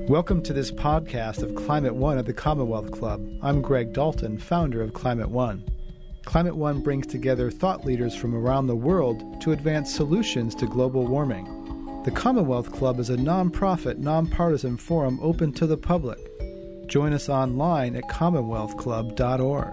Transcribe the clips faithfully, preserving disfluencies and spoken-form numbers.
Welcome to this podcast of Climate One at the Commonwealth Club. I'm Greg Dalton, founder of Climate One. Climate One brings together thought leaders from around the world to advance solutions to global warming. The Commonwealth Club is a nonprofit, nonpartisan forum open to the public. Join us online at commonwealth club dot org.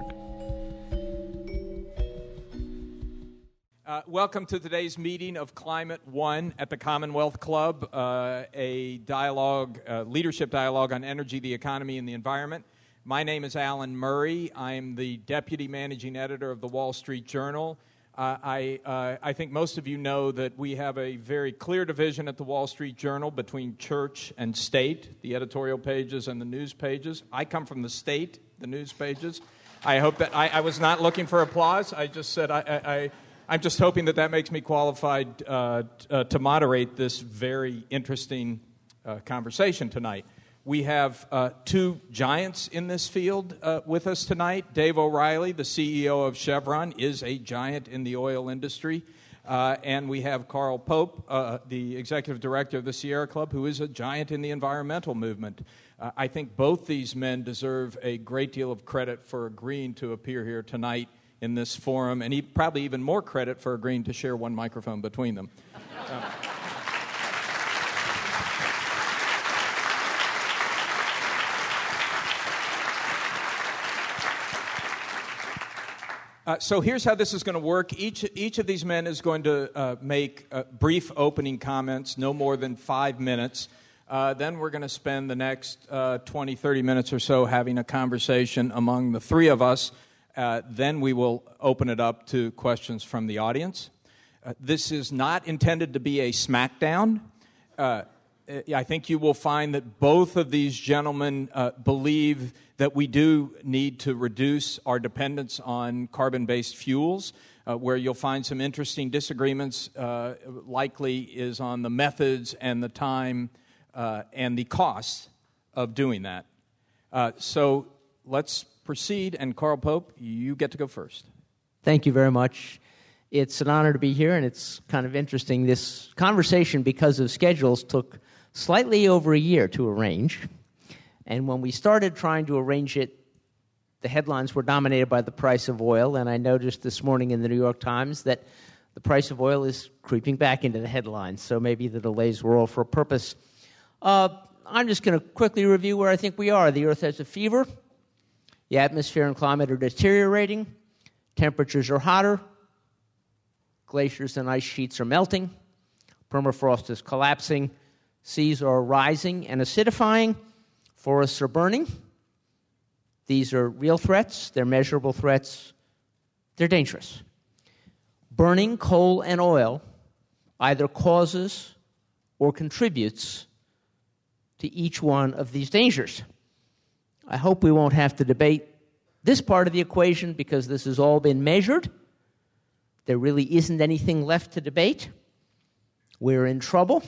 Uh, welcome to today's meeting of Climate One at the Commonwealth Club, uh, a dialogue, uh, leadership dialogue on energy, the economy, and the environment. My name is Alan Murray. I am the deputy managing editor of the Wall Street Journal. Uh, I, uh, I think most of you know that we have a very clear division at the Wall Street Journal between church and state, the editorial pages and the news pages. I come from the state, the news pages. I hope that I, I was not looking for applause. I just said I... I, I I'm just hoping that that makes me qualified uh, t- uh, to moderate this very interesting uh, conversation tonight. We have uh, two giants in this field uh, with us tonight. Dave O'Reilly, the C E O of Chevron, is a giant in the oil industry. Uh, and we have Carl Pope, uh, the executive director of the Sierra Club, who is a giant in the environmental movement. Uh, I think both these men deserve a great deal of credit for agreeing to appear here tonight in this forum, and he, probably even more credit for agreeing to share one microphone between them. Uh, uh, so here's how this is going to work. Each, each of these men is going to uh, make uh, brief opening comments, no more than five minutes. Uh, then we're going to spend the next uh, twenty, thirty minutes or so having a conversation among the three of us. Uh, then we will open it up to questions from the audience. Uh, this is not intended to be a smackdown. Uh, I think you will find that both of these gentlemen uh, believe that we do need to reduce our dependence on carbon-based fuels. Uh, where you'll find some interesting disagreements uh, likely is on the methods and the time uh, and the costs of doing that. Uh, so let's proceed, and Carl Pope, you get to go first. Thank you very much. It's an honor to be here, and it's kind of interesting. This conversation, because of schedules, took slightly over a year to arrange, and when we started trying to arrange it, the headlines were dominated by the price of oil, and I noticed this morning in the New York Times that the price of oil is creeping back into the headlines, so maybe the delays were all for a purpose. Uh, I'm just going to quickly review where I think we are. The Earth has a fever. The atmosphere and climate are deteriorating. Temperatures are hotter. Glaciers and ice sheets are melting. Permafrost is collapsing. Seas are rising and acidifying. Forests are burning. These are real threats. They're measurable threats. They're dangerous. Burning coal and oil either causes or contributes to each one of these dangers. I hope we won't have to debate this part of the equation because this has all been measured. There really isn't anything left to debate. We're in trouble.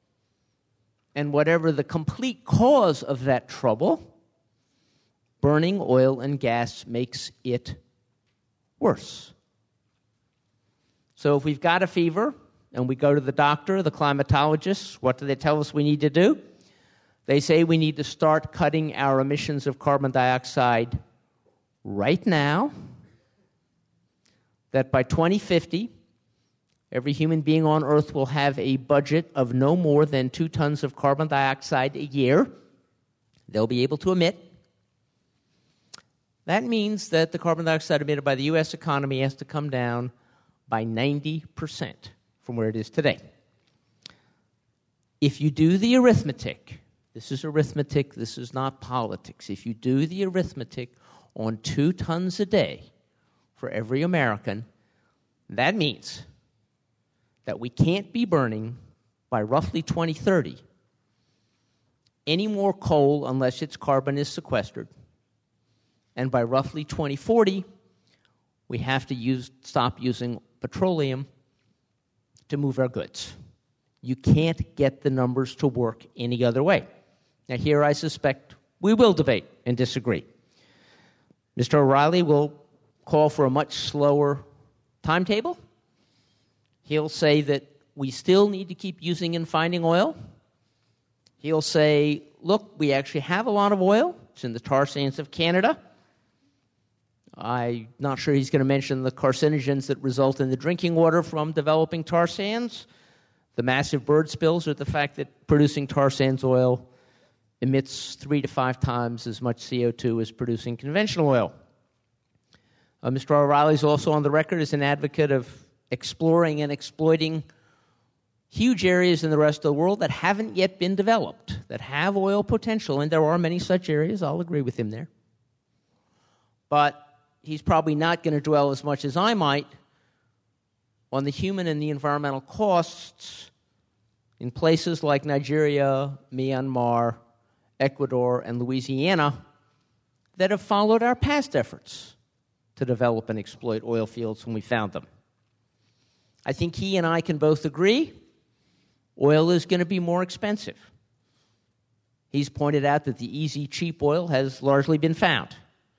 And whatever the complete cause of that trouble, burning oil and gas makes it worse. So if we've got a fever and we go to the doctor, the climatologists, what do they tell us we need to do? They say we need to start cutting our emissions of carbon dioxide right now, that by twenty fifty, every human being on Earth will have a budget of no more than two tons of carbon dioxide a year they'll be able to emit. That means that the carbon dioxide emitted by the U S economy has to come down by ninety percent from where it is today. If you do the arithmetic, this is arithmetic, this is not politics. If you do the arithmetic on two tons a day for every American, that means that we can't be burning by roughly twenty thirty any more coal unless its carbon is sequestered. And by roughly twenty forty, we have to use, stop using petroleum to move our goods. You can't get the numbers to work any other way. Now, here I suspect we will debate and disagree. Mister O'Reilly will call for a much slower timetable. He'll say that we still need to keep using and finding oil. He'll say, look, we actually have a lot of oil. It's in the tar sands of Canada. I'm not sure he's going to mention the carcinogens that result in the drinking water from developing tar sands, the massive bird spills, or the fact that producing tar sands oil emits three to five times as much C O two as producing conventional oil. Uh, Mister O'Reilly is also on the record as an advocate of exploring and exploiting huge areas in the rest of the world that haven't yet been developed, that have oil potential, and there are many such areas. I'll agree with him there. But he's probably not going to dwell as much as I might on the human and the environmental costs in places like Nigeria, Myanmar, Ecuador, and Louisiana that have followed our past efforts to develop and exploit oil fields when we found them. I think he and I can both agree oil is going to be more expensive. He's pointed out that the easy, cheap oil has largely been found.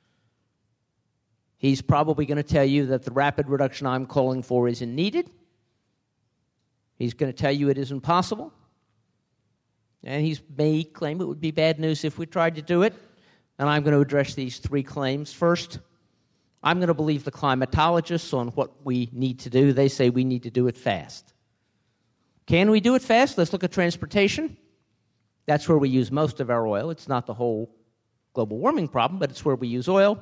He's probably going to tell you that the rapid reduction I'm calling for isn't needed. He's going to tell you it isn't possible. And he may claim it would be bad news if we tried to do it. And I'm going to address these three claims. First, I'm going to believe the climatologists on what we need to do. They say we need to do it fast. Can we do it fast? Let's look at transportation. That's where we use most of our oil. It's not the whole global warming problem, but it's where we use oil.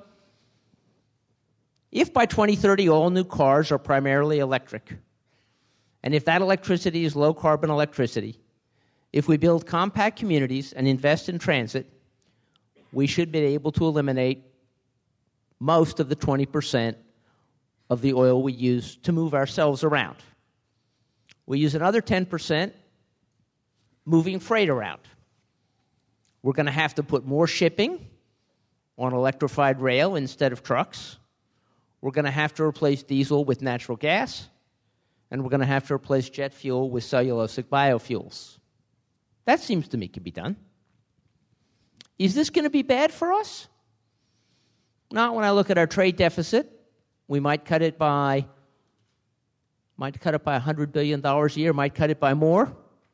If by twenty thirty all new cars are primarily electric, and if that electricity is low-carbon electricity, if we build compact communities and invest in transit, we should be able to eliminate most of the twenty percent of the oil we use to move ourselves around. We use another ten percent moving freight around. We're going to have to put more shipping on electrified rail instead of trucks. We're going to have to replace diesel with natural gas, and we're going to have to replace jet fuel with cellulosic biofuels. That seems to me can be done. Is this going to be bad for us? Not when I look at our trade deficit. We might cut it by might cut it by one hundred billion dollars a year, might cut it by more.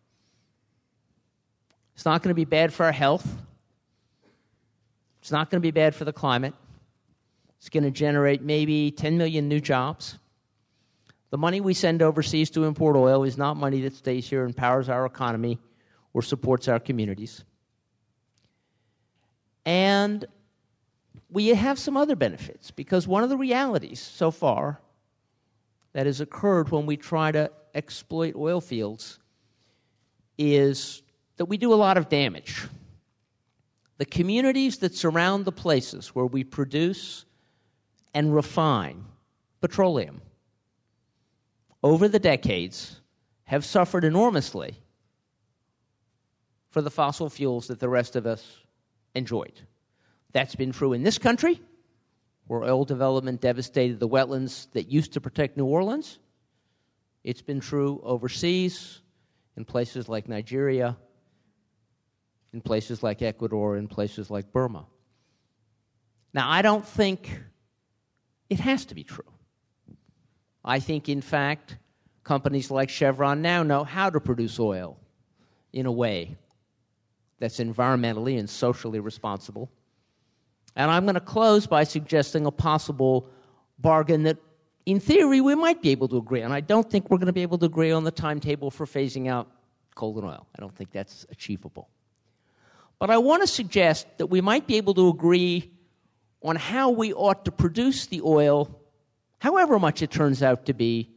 It's not going to be bad for our health. It's not going to be bad for the climate. It's going to generate maybe ten million new jobs. The money we send overseas to import oil is not money that stays here and powers our economy or supports our communities. And we have some other benefits, because one of the realities so far that has occurred when we try to exploit oil fields is that we do a lot of damage. The communities that surround the places where we produce and refine petroleum over the decades have suffered enormously for the fossil fuels that the rest of us enjoyed. That's been true in this country, where oil development devastated the wetlands that used to protect New Orleans. It's been true overseas, in places like Nigeria, in places like Ecuador, in places like Burma. Now, I don't think it has to be true. I think, in fact, companies like Chevron now know how to produce oil in a way that's environmentally and socially responsible. And I'm going to close by suggesting a possible bargain that, in theory, we might be able to agree on. I don't think we're going to be able to agree on the timetable for phasing out coal and oil. I don't think that's achievable. But I want to suggest that we might be able to agree on how we ought to produce the oil, however much it turns out to be,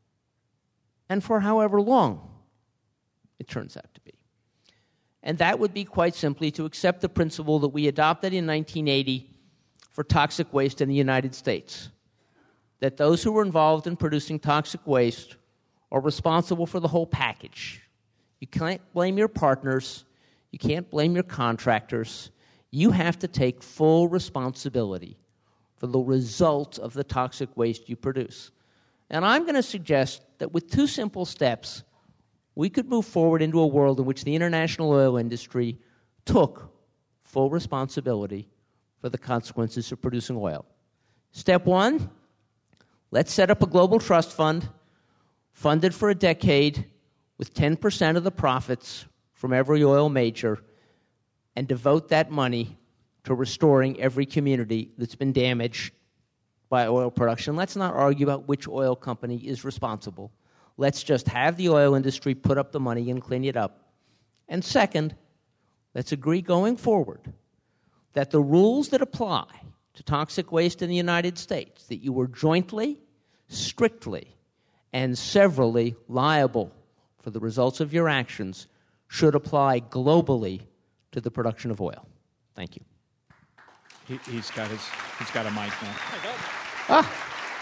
and for however long it turns out to be. And that would be quite simply to accept the principle that we adopted in nineteen eighty for toxic waste in the United States, that those who were involved in producing toxic waste are responsible for the whole package. You can't blame your partners. You can't blame your contractors. You have to take full responsibility for the result of the toxic waste you produce. And I'm going to suggest that with two simple steps, we could move forward into a world in which the international oil industry took full responsibility for the consequences of producing oil. Step one, let's set up a global trust fund funded for a decade with ten percent of the profits from every oil major and devote that money to restoring every community that's been damaged by oil production. Let's not argue about which oil company is responsible. Let's just have the oil industry put up the money and clean it up. And second, let's agree going forward that the rules that apply to toxic waste in the United States, that you were jointly, strictly, and severally liable for the results of your actions, should apply globally to the production of oil. Thank you. He, he's got his. He's got a mic now. Ah.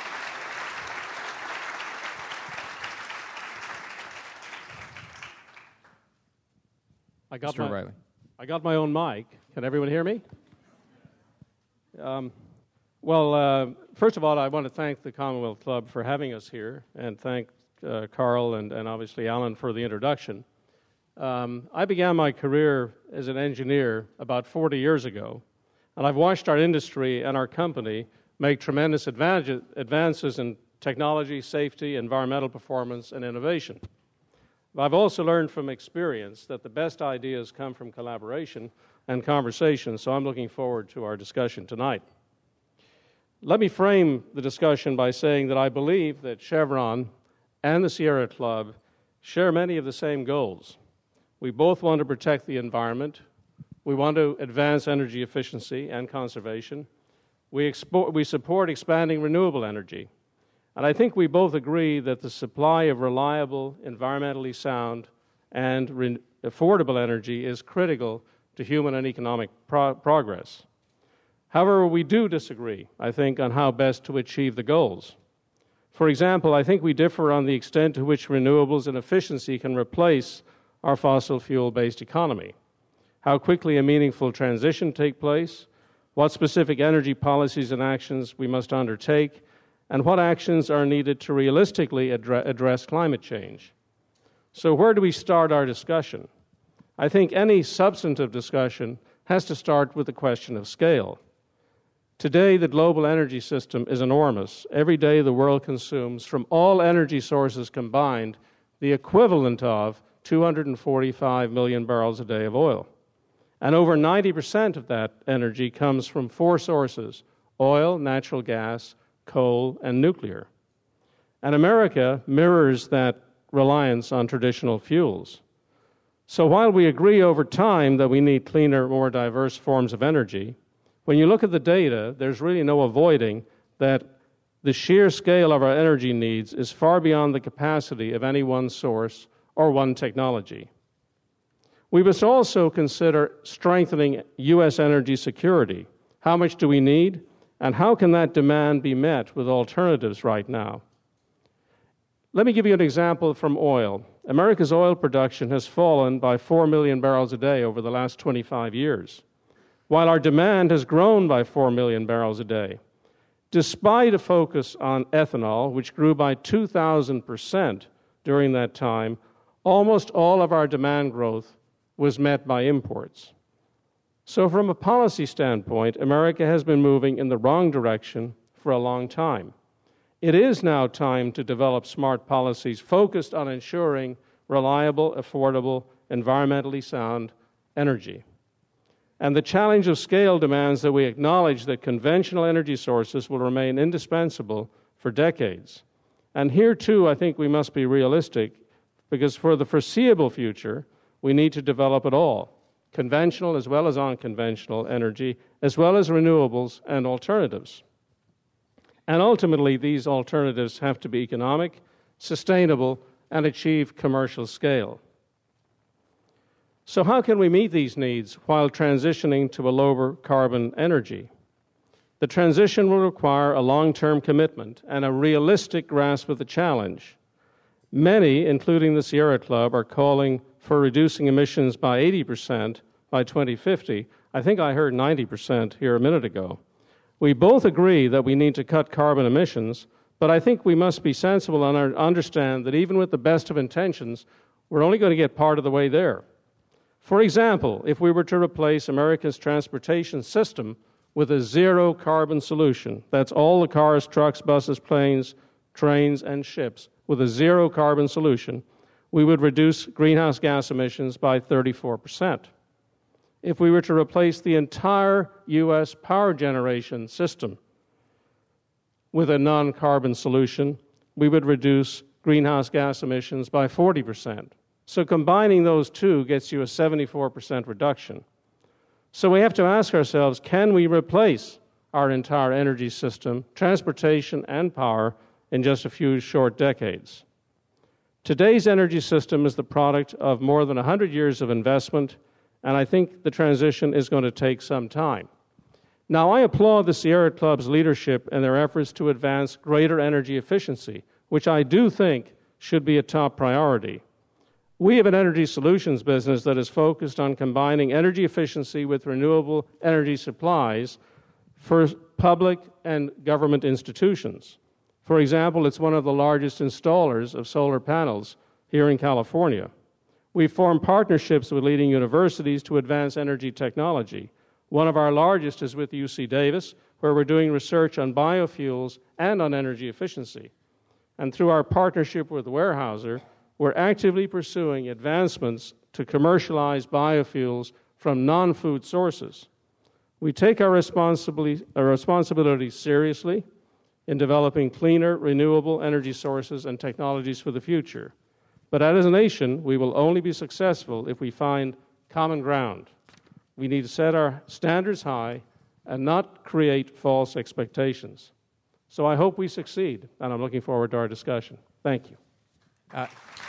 I got Mister my, O'Reilly. I got my own mic. Can everyone hear me? Um, well, uh, first of all, I want to thank the Commonwealth Club for having us here, and thank uh, Carl and, and obviously Alan for the introduction. Um, I began my career as an engineer about forty years ago, and I've watched our industry and our company make tremendous advantage, advances in technology, safety, environmental performance, and innovation. But I've also learned from experience that the best ideas come from collaboration and conversation, so I'm looking forward to our discussion tonight. Let me frame the discussion by saying that I believe that Chevron and the Sierra Club share many of the same goals. We both want to protect the environment. We want to advance energy efficiency and conservation. We, expo- we support expanding renewable energy. And I think we both agree that the supply of reliable, environmentally sound, and re- affordable energy is critical to human and economic pro- progress. However, we do disagree, I think, on how best to achieve the goals. For example, I think we differ on the extent to which renewables and efficiency can replace our fossil fuel-based economy, how quickly a meaningful transition take place, what specific energy policies and actions we must undertake, and what actions are needed to realistically addre- address climate change. So where do we start our discussion? I think any substantive discussion has to start with the question of scale. Today, the global energy system is enormous. Every day, the world consumes, from all energy sources combined, the equivalent of two hundred forty-five million barrels a day of oil. And over ninety percent of that energy comes from four sources: oil, natural gas, coal, and nuclear. And America mirrors that reliance on traditional fuels. So while we agree over time that we need cleaner, more diverse forms of energy, when you look at the data, there's really no avoiding that the sheer scale of our energy needs is far beyond the capacity of any one source or one technology. We must also consider strengthening U S energy security. How much do we need, and how can that demand be met with alternatives right now? Let me give you an example from oil. America's oil production has fallen by four million barrels a day over the last twenty-five years, while our demand has grown by four million barrels a day. Despite a focus on ethanol, which grew by two thousand percent during that time, almost all of our demand growth was met by imports. So from a policy standpoint, America has been moving in the wrong direction for a long time. It is now time to develop smart policies focused on ensuring reliable, affordable, environmentally sound energy. And the challenge of scale demands that we acknowledge that conventional energy sources will remain indispensable for decades. And here, too, I think we must be realistic, because for the foreseeable future, we need to develop it all, conventional as well as unconventional energy, as well as renewables and alternatives. And ultimately, these alternatives have to be economic, sustainable, and achieve commercial scale. So how can we meet these needs while transitioning to a lower carbon energy? The transition will require a long-term commitment and a realistic grasp of the challenge. Many, including the Sierra Club, are calling for reducing emissions by eighty percent by twenty fifty. I think I heard ninety percent here a minute ago. We both agree that we need to cut carbon emissions, but I think we must be sensible and understand that even with the best of intentions, we're only going to get part of the way there. For example, if we were to replace America's transportation system with a zero-carbon solution, that's all the cars, trucks, buses, planes, trains, and ships, with a zero-carbon solution, we would reduce greenhouse gas emissions by thirty-four percent. if we were to replace the entire U S power generation system with a non-carbon solution, we would reduce greenhouse gas emissions by forty percent. So combining those two gets you a seventy-four percent reduction. So we have to ask ourselves, can we replace our entire energy system, transportation and power, in just a few short decades? Today's energy system is the product of more than one hundred years of investment, and I think the transition is going to take some time. Now, I applaud the Sierra Club's leadership and their efforts to advance greater energy efficiency, which I do think should be a top priority. We have an energy solutions business that is focused on combining energy efficiency with renewable energy supplies for public and government institutions. For example, it's one of the largest installers of solar panels here in California. We form partnerships with leading universities to advance energy technology. One of our largest is with U C Davis, where we're doing research on biofuels and on energy efficiency. And through our partnership with Weyerhaeuser, we're actively pursuing advancements to commercialize biofuels from non-food sources. We take our responsibility, our responsibility seriously in developing cleaner, renewable energy sources and technologies for the future. But as a nation, we will only be successful if we find common ground. We need to set our standards high and not create false expectations. So I hope we succeed, and I'm looking forward to our discussion. Thank you. Uh,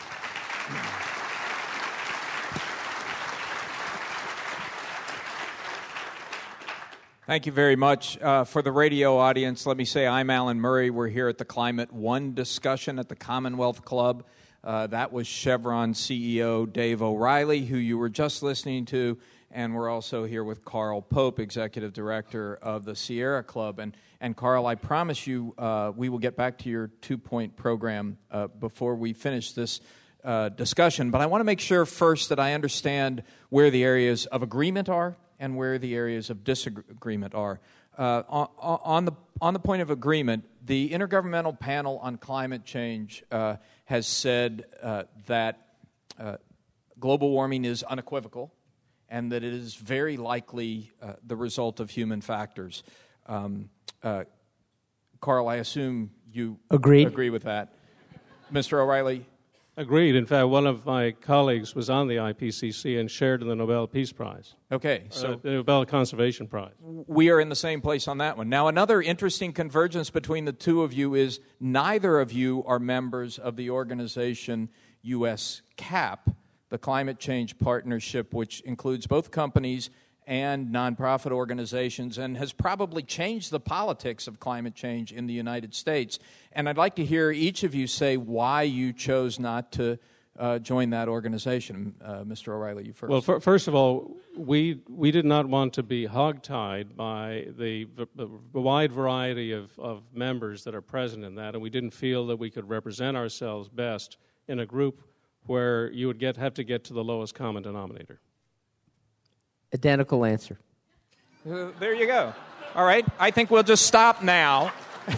Thank you very much. Uh, for the radio audience, let me say I'm Alan Murray. We're here at the Climate One discussion at the Commonwealth Club. Uh, that was Chevron C E O Dave O'Reilly, who you were just listening to, and we're also here with Carl Pope, Executive Director of the Sierra Club. And, and Carl, I promise you uh, we will get back to your two-point program uh, before we finish this uh, discussion. But I want to make sure first that I understand where the areas of agreement are and where the areas of disagreement are. Uh, on, on, the, on the point of agreement, the Intergovernmental Panel on Climate Change uh, has said uh, that uh, global warming is unequivocal and that it is very likely uh, the result of human factors. Um, uh, Carl, I assume you Agreed. agree with that. Mister O'Reilly? Agreed. In fact, one of my colleagues was on the I P C C and shared in the Nobel Peace Prize. Okay, so uh, the Nobel Conservation Prize. We are in the same place on that one. Now, another interesting convergence between the two of you is neither of you are members of the organization U S C A P, the Climate Change Partnership, which includes both companies and nonprofit organizations and has probably changed the politics of climate change in the United States. And I'd like to hear each of you say why you chose not to uh, join that organization. Uh, Mister O'Reilly, you first. Well, f- first of all, we we did not want to be hogtied by the, the wide variety of, of members that are present in that, and we didn't feel that we could represent ourselves best in a group where you would get have to get to the lowest common denominator. Identical answer. Uh, there you go. All right. I think we'll just stop now.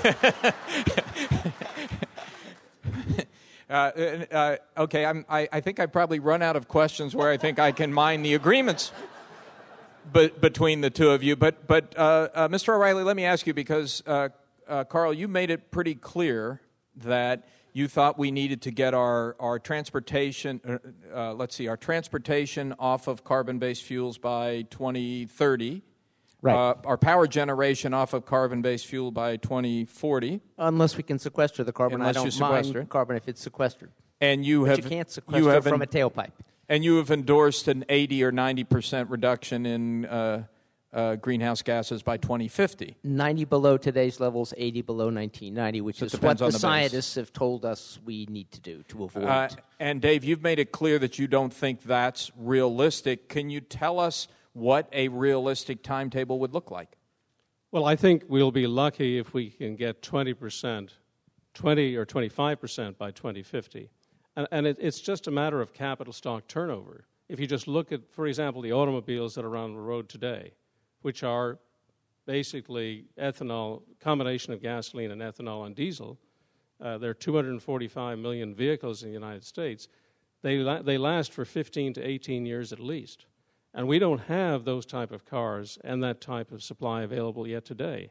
uh, uh, okay. I'm, I, I think I've probably run out of questions where I think I can mine the agreements be, between the two of you. But, but uh, uh, Mister O'Reilly, let me ask you, because, uh, uh, Carl, you made it pretty clear that you thought we needed to get our, our transportation, uh, uh, let's see, our transportation off of carbon-based fuels by twenty thirty. Right. Uh, our power generation off of carbon-based fuel by twenty forty. Unless we can sequester the carbon. Unless I you don't sequester mind carbon if it's sequestered. And you But have you can't sequester you have from en- a tailpipe. And you have endorsed an eighty or ninety percent reduction in uh, uh, greenhouse gases by twenty fifty. ninety below today's levels, eighty below nineteen ninety, which So it is what depends the, on the base. scientists have told us we need to do to avoid Uh, it. and Dave, you've made it clear that you don't think that's realistic. Can you tell us what a realistic timetable would look like? Well, I think we'll be lucky if we can get twenty percent, twenty or twenty-five percent by twenty fifty. And, and it, it's just a matter of capital stock turnover. If you just look at, for example, the automobiles that are on the road today, which are basically ethanol, combination of gasoline and ethanol and diesel. Uh, there are two hundred forty-five million vehicles in the United States. They la- they last for fifteen to eighteen years at least. And we don't have those type of cars and that type of supply available yet today.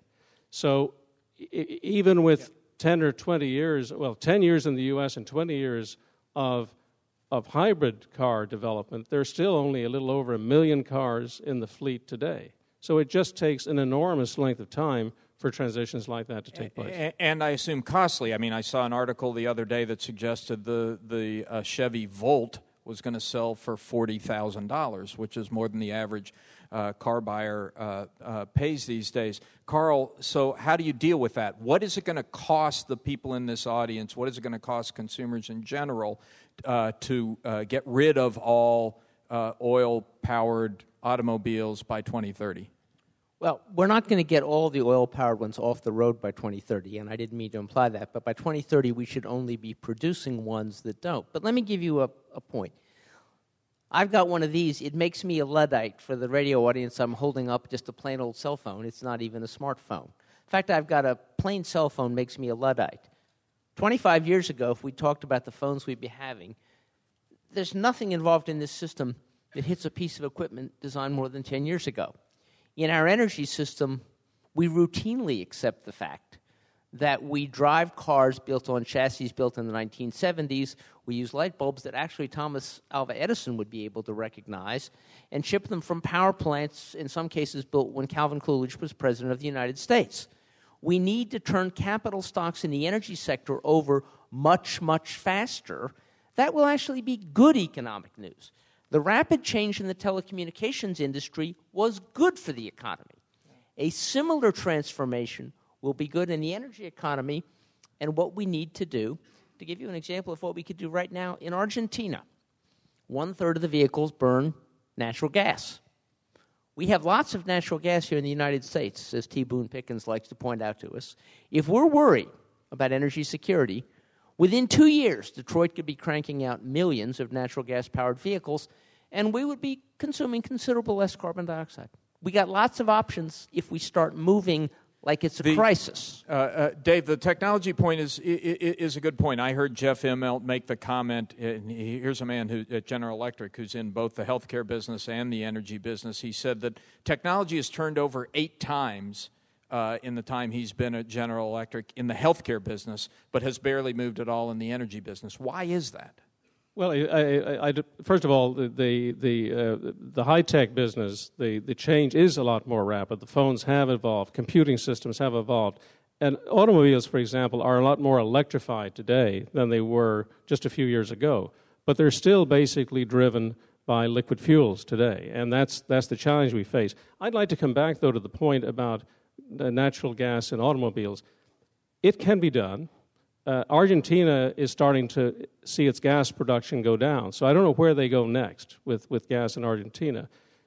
So I- even with ten or twenty years, well, ten years in the U S and twenty years of of hybrid car development, there's still only a little over a million cars in the fleet today. So it just takes an enormous length of time for transitions like that to take place. And, and I assume costly. I mean, I saw an article the other day that suggested the, the uh, Chevy Volt was going to sell for forty thousand dollars, which is more than the average uh, car buyer uh, uh, pays these days. Carl, so how do you deal with that? What is it going to cost the people in this audience? What is it going to cost consumers in general uh, to uh, get rid of all uh, oil-powered automobiles by twenty thirty? Well, we're not going to get all the oil-powered ones off the road by twenty thirty, and I didn't mean to imply that, but by twenty thirty we should only be producing ones that don't. But let me give you a, a point. I've got one of these. It makes me a Luddite. For the radio audience, I'm holding up just a plain old cell phone. It's not even a smartphone. In fact, I've got a plain cell phone makes me a Luddite. twenty-five years ago, if we talked about the phones we'd be having, there's nothing involved in this system that hits a piece of equipment designed more than ten years ago. In our energy system, we routinely accept the fact that we drive cars built on chassis built in the nineteen seventies. We use light bulbs that actually Thomas Alva Edison would be able to recognize and ship them from power plants, in some cases built when Calvin Coolidge was president of the United States. We need to turn capital stocks in the energy sector over much, much faster. That will actually be good economic news. The rapid change in the telecommunications industry was good for the economy. A similar transformation will be good in the energy economy, and what we need to do, to give you an example of what we could do right now, in Argentina, one-third of the vehicles burn natural gas. We have lots of natural gas here in the United States, as T. Boone Pickens likes to point out to us. If we're worried about energy security, within two years, Detroit could be cranking out millions of natural gas-powered vehicles, and we would be consuming considerable less carbon dioxide. We got lots of options if we start moving like it's a the, crisis. Uh, uh, Dave, the technology point is is a good point. I heard Jeff Immelt make the comment, and here's a man who, at General Electric who's in both the healthcare business and the energy business. He said that technology has turned over eight times uh, in the time he's been at General Electric in the healthcare business, but has barely moved at all in the energy business. Why is that? Well, I, I, I, first of all, the the the, uh, the high-tech business, the, the change is a lot more rapid. The phones have evolved, computing systems have evolved, and automobiles, for example, are a lot more electrified today than they were just a few years ago. But they're still basically driven by liquid fuels today, and that's that's the challenge we face. I'd like to come back, though, to the point about the natural gas in automobiles. It can be done. Uh, Argentina is starting to see its gas production go down. So I don't know where they go next with, with gas in Argentina.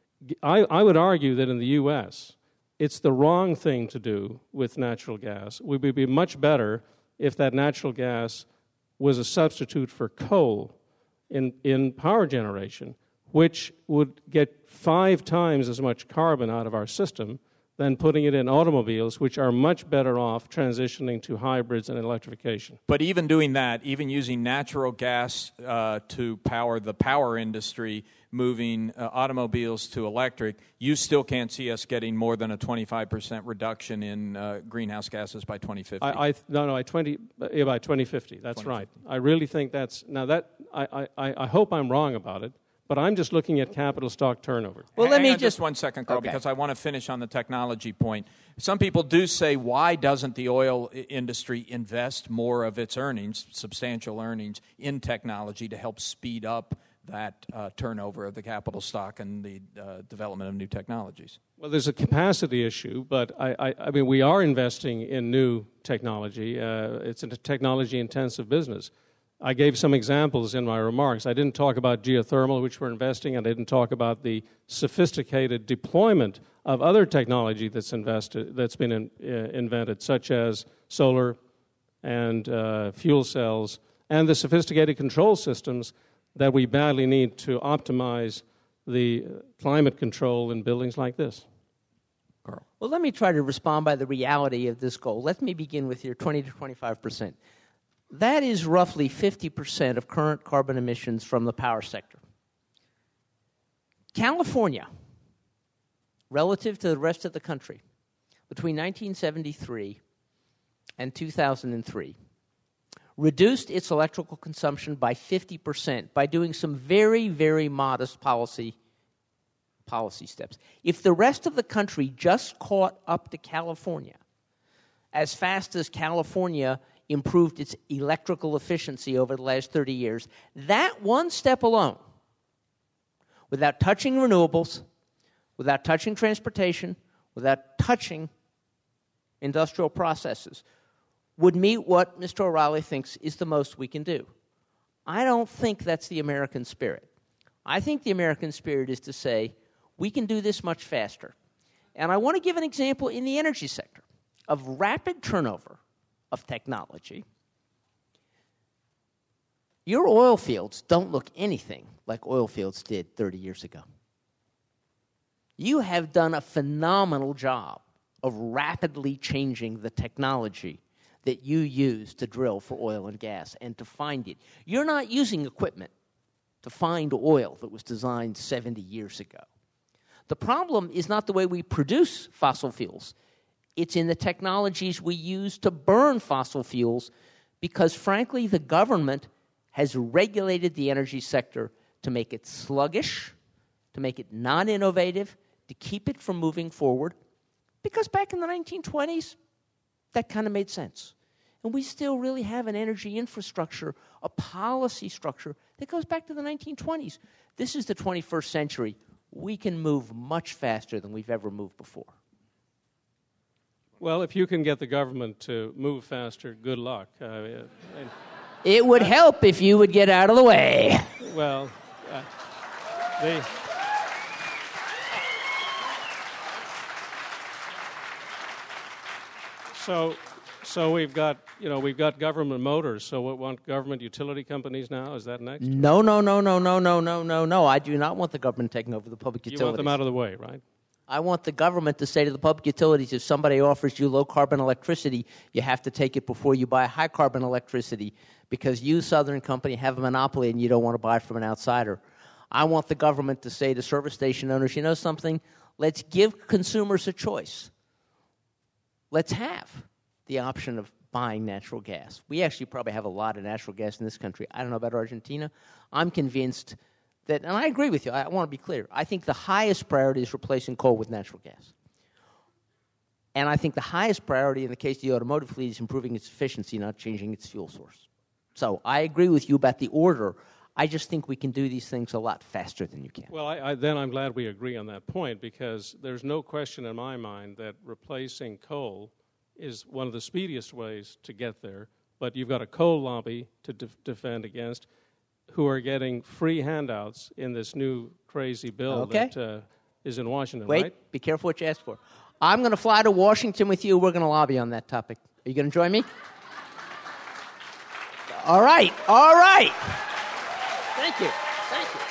I, I would argue that in the U S, it's the wrong thing to do with natural gas. We would be much better if that natural gas was a substitute for coal in, in power generation, which would get five times as much carbon out of our system than putting it in automobiles, which are much better off transitioning to hybrids and electrification. But even doing that, even using natural gas uh, to power the power industry, moving uh, automobiles to electric, you still can't see us getting more than a twenty-five percent reduction in uh, greenhouse gases by twenty fifty. I, I no, no, I twenty yeah, by twenty fifty. That's twenty fifty. Right. I really think that's now that I, I, I hope I'm wrong about it. But I'm just looking at capital stock turnover. Well, let Hang me just, just one second, Carl, okay. because I want to finish on the technology point. Some people do say, why doesn't the oil industry invest more of its earnings, substantial earnings, in technology to help speed up that uh, turnover of the capital stock and the uh, development of new technologies? Well, there's a capacity issue, but I, I, I mean, we are investing in new technology. Uh, it's a technology-intensive business. I gave some examples in my remarks. I didn't talk about geothermal, which we're investing, and I didn't talk about the sophisticated deployment of other technology that's invested, that's been in, uh, invented, such as solar and uh, fuel cells, and the sophisticated control systems that we badly need to optimize the climate control in buildings like this. Carl. Well, let me try to respond by the reality of this goal. Let me begin with your twenty to twenty-five percent. That is roughly fifty percent of current carbon emissions from the power sector. California, relative to the rest of the country, between nineteen seventy-three and two thousand three, reduced its electrical consumption by fifty percent by doing some very, very modest policy policy steps. If the rest of the country just caught up to California as fast as California improved its electrical efficiency over the last thirty years, that one step alone, without touching renewables, without touching transportation, without touching industrial processes, would meet what Mister O'Reilly thinks is the most we can do. I don't think that's the American spirit. I think the American spirit is to say, we can do this much faster. And I want to give an example in the energy sector of rapid turnover of technology. Your oil fields don't look anything like oil fields did thirty years ago. You have done a phenomenal job of rapidly changing the technology that you use to drill for oil and gas and to find it. You're not using equipment to find oil that was designed seventy years ago. The problem is not the way we produce fossil fuels. It's in the technologies we use to burn fossil fuels because, frankly, the government has regulated the energy sector to make it sluggish, to make it non-innovative, to keep it from moving forward, because back in the nineteen twenties, that kind of made sense. And we still really have an energy infrastructure, a policy structure that goes back to the nineteen twenties. This is the twenty-first century. We can move much faster than we've ever moved before. Well, if you can get the government to move faster, good luck. Uh, and, it would uh, help if you would get out of the way. Well, uh, they... So, so we've got, you know, we've got government motors. So, we want government utility companies now? Is that next? No, no, no, no, no, no, no, no, no. I do not want the government taking over the public utilities. You want them out of the way, right? I want the government to say to the public utilities, if somebody offers you low-carbon electricity, you have to take it before you buy high-carbon electricity because you, Southern Company, have a monopoly and you don't want to buy from an outsider. I want the government to say to service station owners, you know something? Let's give consumers a choice. Let's have the option of buying natural gas. We actually probably have a lot of natural gas in this country. I don't know about Argentina. I'm convinced that, and I agree with you, I want to be clear, I think the highest priority is replacing coal with natural gas. And I think the highest priority in the case of the automotive fleet is improving its efficiency, not changing its fuel source. So I agree with you about the order. I just think we can do these things a lot faster than you can. Well, I, I, then I'm glad we agree on that point because there's no question in my mind that replacing coal is one of the speediest ways to get there, but you've got a coal lobby to de- defend against who are getting free handouts in this new crazy bill okay. that uh, is in Washington, Wait, right? Be careful what you ask for. I'm going to fly to Washington with you. We're going to lobby on that topic. Are you going to join me? All right, all right. Thank you, thank you.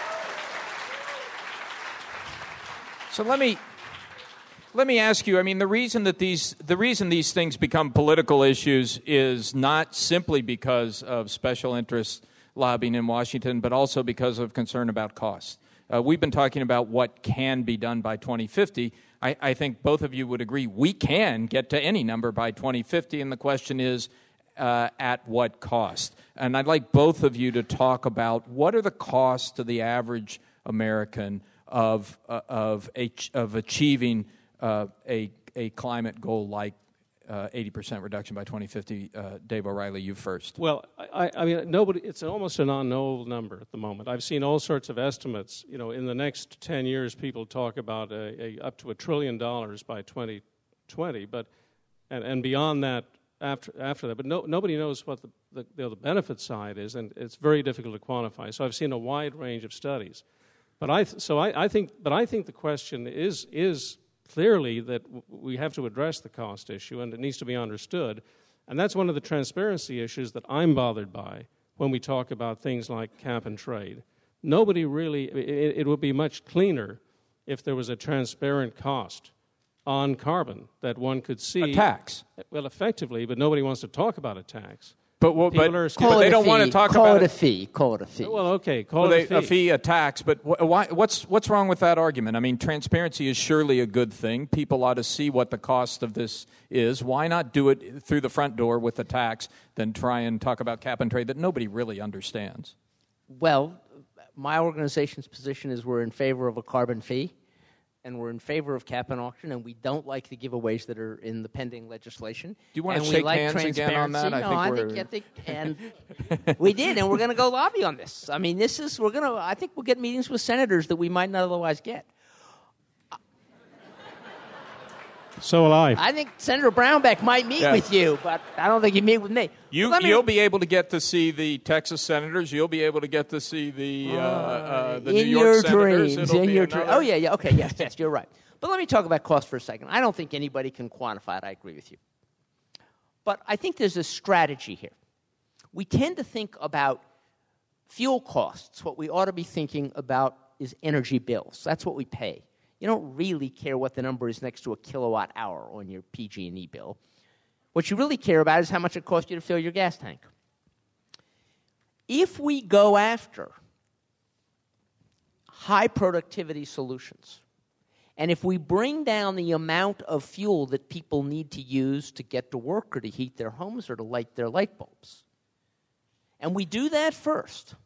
So let me... Let me ask you, I mean, the reason that these the reason these things become political issues is not simply because of special interest lobbying in Washington, but also because of concern about cost. Uh, we've been talking about what can be done by twenty fifty. I, I think both of you would agree we can get to any number by twenty fifty, and the question is, uh, at what cost? And I'd like both of you to talk about what are the costs to the average American of uh, of a, of achieving Uh, a a climate goal like uh, eighty percent reduction by twenty fifty. Uh, Dave O'Reilly, you first. Well, I, I mean, nobody. It's almost an unknown number at the moment. I've seen all sorts of estimates. You know, in the next ten years, people talk about a, a up to a trillion dollars by twenty twenty, but and, and beyond that after after that. But no, nobody knows what the the, you know, the benefit side is, and it's very difficult to quantify. So I've seen a wide range of studies. But I th- so I, I think. But I think the question is is. Clearly that w- we have to address the cost issue, and it needs to be understood. And that's one of the transparency issues that I'm bothered by when we talk about things like cap and trade. Nobody really, it, it would be much cleaner if there was a transparent cost on carbon that one could see. A tax. Well, effectively, but nobody wants to talk about a tax. But, well, but, People are but they it a don't fee. want to talk Call about it it. a fee. Call it a fee. Well, okay, call Well, it they, a fee. a fee, a tax, but wh- why, what's what's wrong with that argument? I mean, transparency is surely a good thing. People ought to see what the cost of this is. Why not do it through the front door with a tax than try and talk about cap and trade that nobody really understands? Well, my organization's position is we're in favor of a carbon fee, and we're in favor of cap and auction, and we don't like the giveaways that are in the pending legislation. Do you want and to we shake like hands again on that? No, I I think think, we're... I think, and we did, and we're going to go lobby on this. I mean, this is, we're going to, I think we'll get meetings with senators that we might not otherwise get. So will I. I think Senator Brownback might meet Yeah. with you, but I don't think he'd meet with me. You, Let me- you'll be able to get to see the Texas senators. You'll be able to get to see the uh, uh, the in New York your senators. dreams, It'll in be your another- dreams. Oh, yeah, yeah, okay, yes, yes, you're right. But let me talk about cost for a second. I don't think anybody can quantify it. I agree with you. But I think there's a strategy here. We tend to think about fuel costs. What we ought to be thinking about is energy bills. That's what we pay. You don't really care what the number is next to a kilowatt hour on your P G and E bill. What you really care about is how much it costs you to fill your gas tank. If we go after high productivity solutions, and if we bring down the amount of fuel that people need to use to get to work or to heat their homes or to light their light bulbs, and we do that first,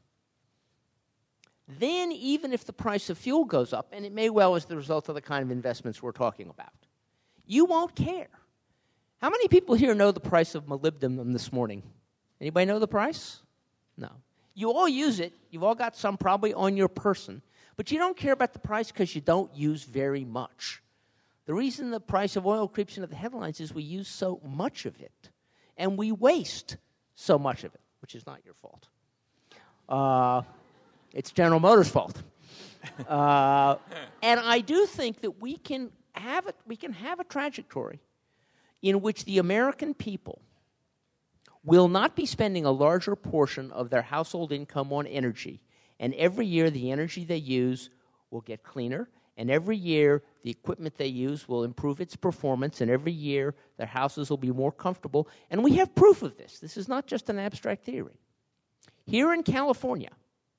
then even if the price of fuel goes up, and it may well as the result of the kind of investments we're talking about, you won't care. How many people here know the price of molybdenum this morning? Anybody know the price? No. You all use it. You've all got some probably on your person. But you don't care about the price because you don't use very much. The reason the price of oil creeps into the headlines is we use so much of it. And we waste so much of it, which is not your fault. Uh, it's General Motors' fault. Uh, and I do think that we can have it, we can have a trajectory in which the American people will not be spending a larger portion of their household income on energy. And every year, the energy they use will get cleaner. And every year, the equipment they use will improve its performance. And every year, their houses will be more comfortable. And we have proof of this. This is not just an abstract theory. Here in California,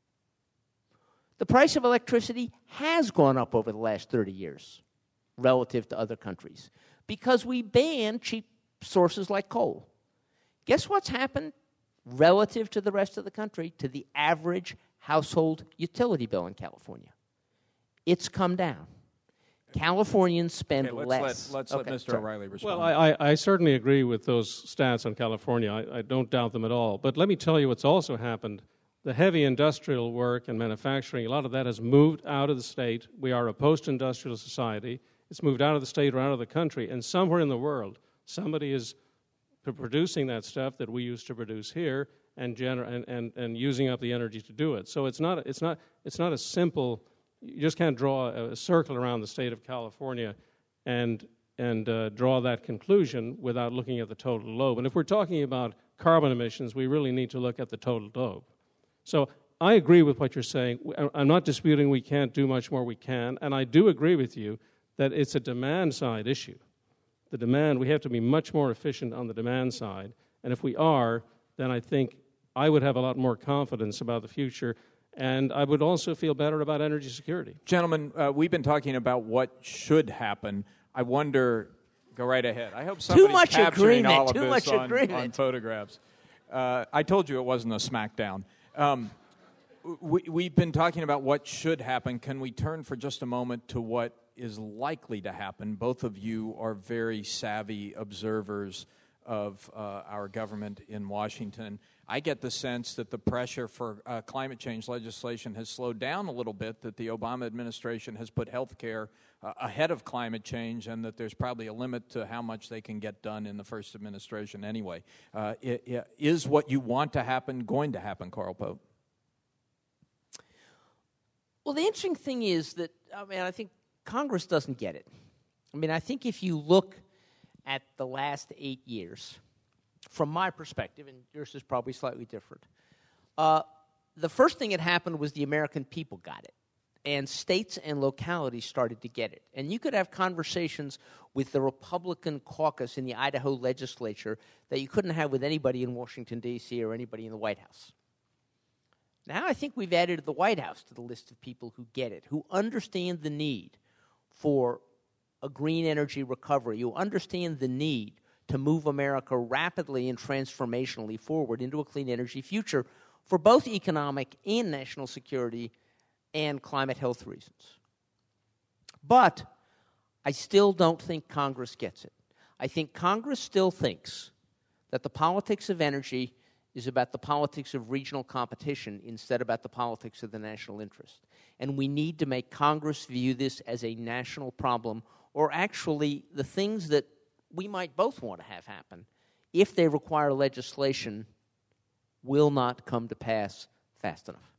the price of electricity has gone up over the last thirty years relative to other countries because we banned cheap sources like coal. Guess what's happened relative to the rest of the country, to the average household utility bill in California? It's come down. Californians spend Okay, let's less. Let, let's okay, let Mister sorry. O'Reilly respond. Well, I, I, I certainly agree with those stats on California. I, I don't doubt them at all. But let me tell you what's also happened. The heavy industrial work and manufacturing, a lot of that has moved out of the state. We are a post-industrial society. It's moved out of the state or out of the country. And somewhere in the world, somebody is p- producing that stuff that we used to produce here and, gener- and, and, and using up the energy to do it. So it's not, it's not, it's not a simple... You just can't draw a, a circle around the state of California and and uh, draw that conclusion without looking at the total lobe. And if we're talking about carbon emissions, we really need to look at the total lobe. So I agree with what you're saying. I'm not disputing we can't do much more. We can. And I do agree with you that it's a demand-side issue. The demand, we have to be much more efficient on the demand side. And if we are, then I think I would have a lot more confidence about the future. And I would also feel better about energy security. Gentlemen, uh, we've been talking about what should happen. I wonder, go right ahead. I hope somebody's much capturing agreement, all of too this much on, agreement. on photographs. Uh, I told you it wasn't a smackdown. Um, we, we've been talking about what should happen. Can we turn for just a moment to what is likely to happen? Both of you are very savvy observers of uh, our government in Washington. I get the sense that the pressure for uh, climate change legislation has slowed down a little bit, that the Obama administration has put health care uh, ahead of climate change, and that there's probably a limit to how much they can get done in the first administration anyway. Uh, it, it, is what you want to happen going to happen, Carl Pope? Well, the interesting thing is that, I mean, I think Congress doesn't get it. I mean, I think if you look at the last eight years, from my perspective, and yours is probably slightly different, uh, the first thing that happened was the American people got it. and states and localities started to get it. And you could have conversations with the Republican caucus in the Idaho legislature that you couldn't have with anybody in Washington, D C or anybody in the White House. Now I think we've added the White House to the list of people who get it, who understand the need for a green energy recovery, who understand the need to move America rapidly and transformationally forward into a clean energy future for both economic and national security and climate health reasons. But I still don't think Congress gets it. I think Congress still thinks that the politics of energy is about the politics of regional competition instead about the politics of the national interest. And we need to make Congress view this as a national problem, or actually the things that we might both want to have happen, if they require legislation, will not come to pass fast enough.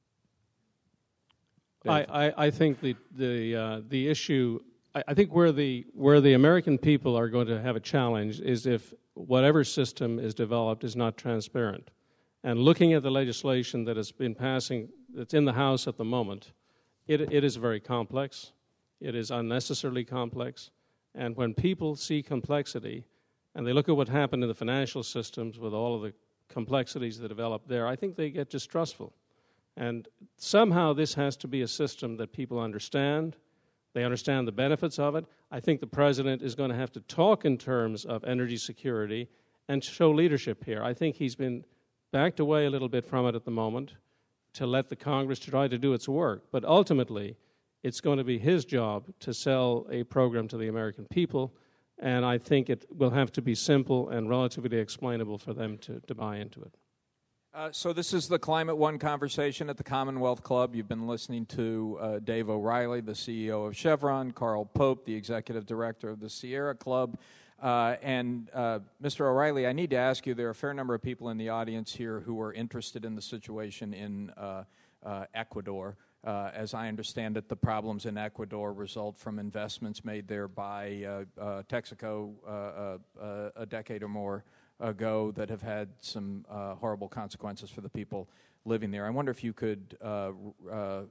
I, I, I think the the uh, the issue, I, I think where the where the American people are going to have a challenge is if whatever system is developed is not transparent. And looking at the legislation that has been passing, that's in the House at the moment, it it is very complex. It is unnecessarily complex. And when people see complexity, and they look at what happened in the financial systems with all of the complexities that developed there, I think they get distrustful. And somehow this has to be a system that people understand. They understand the benefits of it. I think the president is going to have to talk in terms of energy security and show leadership here. I think he's been backed away a little bit from it at the moment to let the Congress try to do its work. But ultimately, it's going to be his job to sell a program to the American people, and I think it will have to be simple and relatively explainable for them to, to buy into it. Uh, so this is the Climate One conversation at the Commonwealth Club. You've been listening to uh, Dave O'Reilly, the C E O of Chevron, Carl Pope, the executive director of the Sierra Club. Uh, and uh, Mister O'Reilly, I need to ask you, there are a fair number of people in the audience here who are interested in the situation in uh, uh, Ecuador. Uh, as I understand it, the problems in Ecuador result from investments made there by uh, uh, Texaco uh, uh, a decade or more ago that have had some uh, horrible consequences for the people living there. I wonder if you could uh, uh,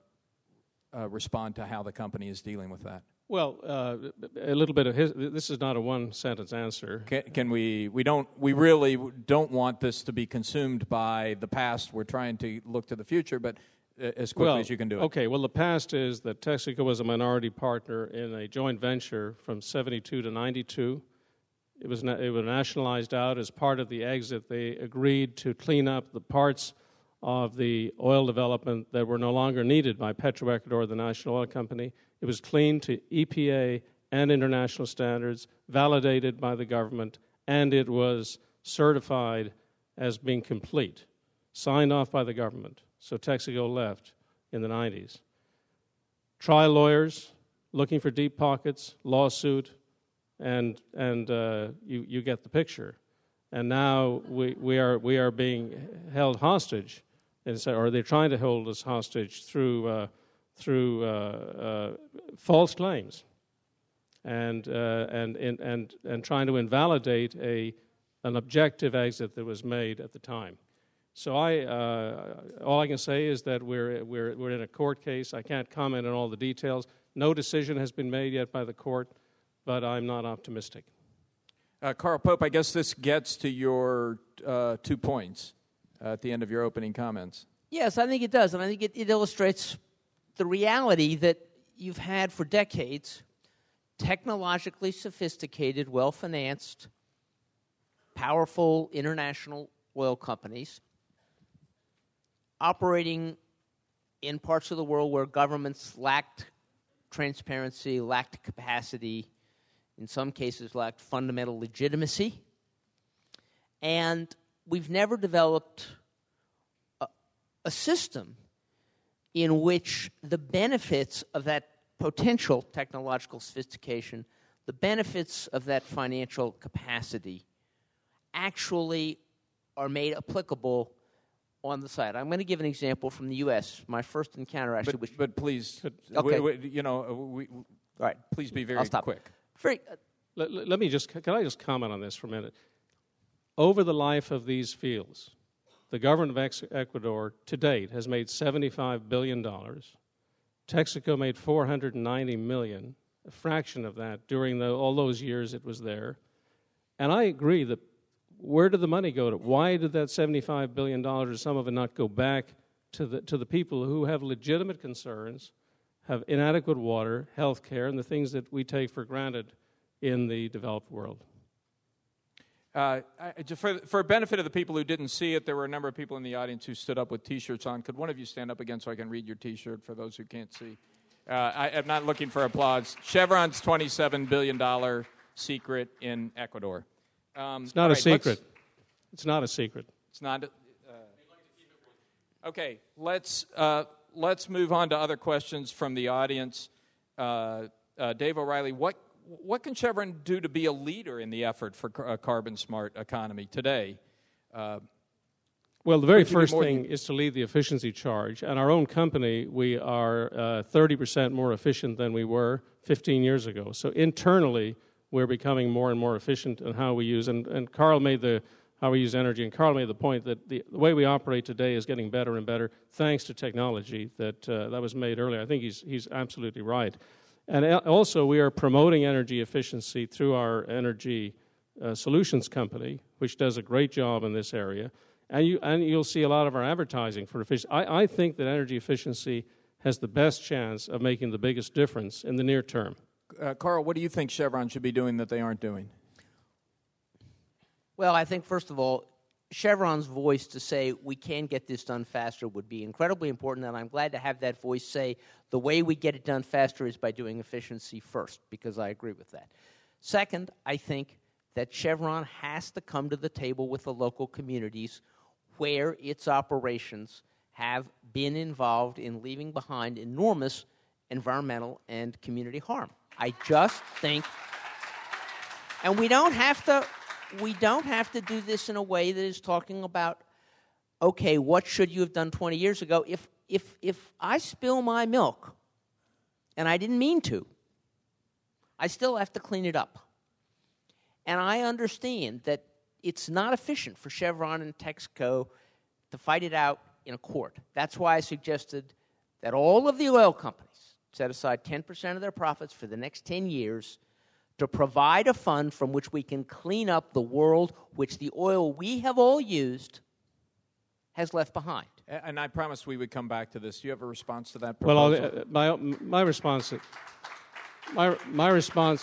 uh, respond to how the company is dealing with that. Well, uh, a little bit of his, this is not a one-sentence answer. Can, can we, we don't, we really don't want this to be consumed by the past. We're trying to look to the future, but as quickly well, as you can do it. Okay, well, the past is that Texaco was a minority partner in a joint venture from seventy-two to ninety-two. It was, na- it was nationalized out. As part of the exit, they agreed to clean up the parts of the oil development that were no longer needed by Petroecuador, the national oil company. It was cleaned to E P A and international standards, validated by the government, and it was certified as being complete, signed off by the government. So Texaco left in the nineties. Trial lawyers looking for deep pockets, lawsuit, and and uh, you you get the picture. And now we, we are we are being held hostage, and so, or they're trying to hold us hostage through uh, through uh, uh, false claims, and uh, and and and and trying to invalidate a an objective exit that was made at the time. So I uh, all I can say is that we're we're we're in a court case. I can't comment on all the details. No decision has been made yet by the court, but I'm not optimistic. Uh, Carl Pope, I guess this gets to your uh, two points uh, at the end of your opening comments. Yes, I think it does, and I think it, it illustrates the reality that you've had for decades technologically sophisticated, well-financed, powerful international oil companies operating in parts of the world where governments lacked transparency, lacked capacity, in some cases lacked fundamental legitimacy. And we've never developed a, a system in which the benefits of that potential technological sophistication, the benefits of that financial capacity actually are made applicable on the side. I'm going to give an example from the U S. My first encounter, actually, but, which but please, okay. we, we, you know, we, we, right. please be very I'll stop. quick. Very, uh, let, let me just, can I just comment on this for a minute? Over the life of these fields, the government of Ecuador to date has made seventy-five billion dollars Texaco made four hundred ninety million dollars, a fraction of that during the, all those years it was there. And I agree that where did the money go to? Why did that seventy-five billion dollars, or some of it, not go back to the to the people who have legitimate concerns, have inadequate water, health care, and the things that we take for granted in the developed world? Uh, I, for, for benefit of the people who didn't see it, there were a number of people in the audience who stood up with T-shirts on. Could one of you stand up again so I can read your T-shirt for those who can't see? Uh, I am not looking for applause. Chevron's twenty-seven billion dollars secret in Ecuador. Um, it's not a right, secret. It's not a secret. It's not. Uh, okay, let's uh, let's move on to other questions from the audience. Uh, uh, Dave O'Reilly, what what can Chevron do to be a leader in the effort for a carbon-smart economy today? Uh, Well, the very first thing is to lead the efficiency charge. And our own company, we are uh, thirty percent more efficient than we were fifteen years ago. So internally, we're becoming more and more efficient in how we use. And, and Carl made the how we use energy. And Carl made the point that the, the way we operate today is getting better and better thanks to technology that uh, that was made earlier. I think he's he's absolutely right. And also, we are promoting energy efficiency through our energy uh, solutions company, which does a great job in this area. And, you, and you'll see a lot of our advertising for efficiency. I, I think that energy efficiency has the best chance of making the biggest difference in the near term. Uh, Carl, what do you think Chevron should be doing that they aren't doing? Well, I think, first of all, Chevron's voice to say we can get this done faster would be incredibly important, and I'm glad to have that voice say the way we get it done faster is by doing efficiency first, because I agree with that. Second, I think that Chevron has to come to the table with the local communities where its operations have been involved in leaving behind enormous environmental and community harm. I just think, and we don't have to, we don't have to do this in a way that is talking about, okay, what should you have done twenty years ago? If if if I spill my milk, and I didn't mean to, I still have to clean it up. And I understand that it's not efficient for Chevron and Texaco to fight it out in a court. That's why I suggested that all of the oil companies set aside ten percent of their profits for the next ten years to provide a fund from which we can clean up the world which the oil we have all used has left behind. And I promised we would come back to this. Do you have a response to that proposal? proposal? Well, uh, my, my response, my, my response...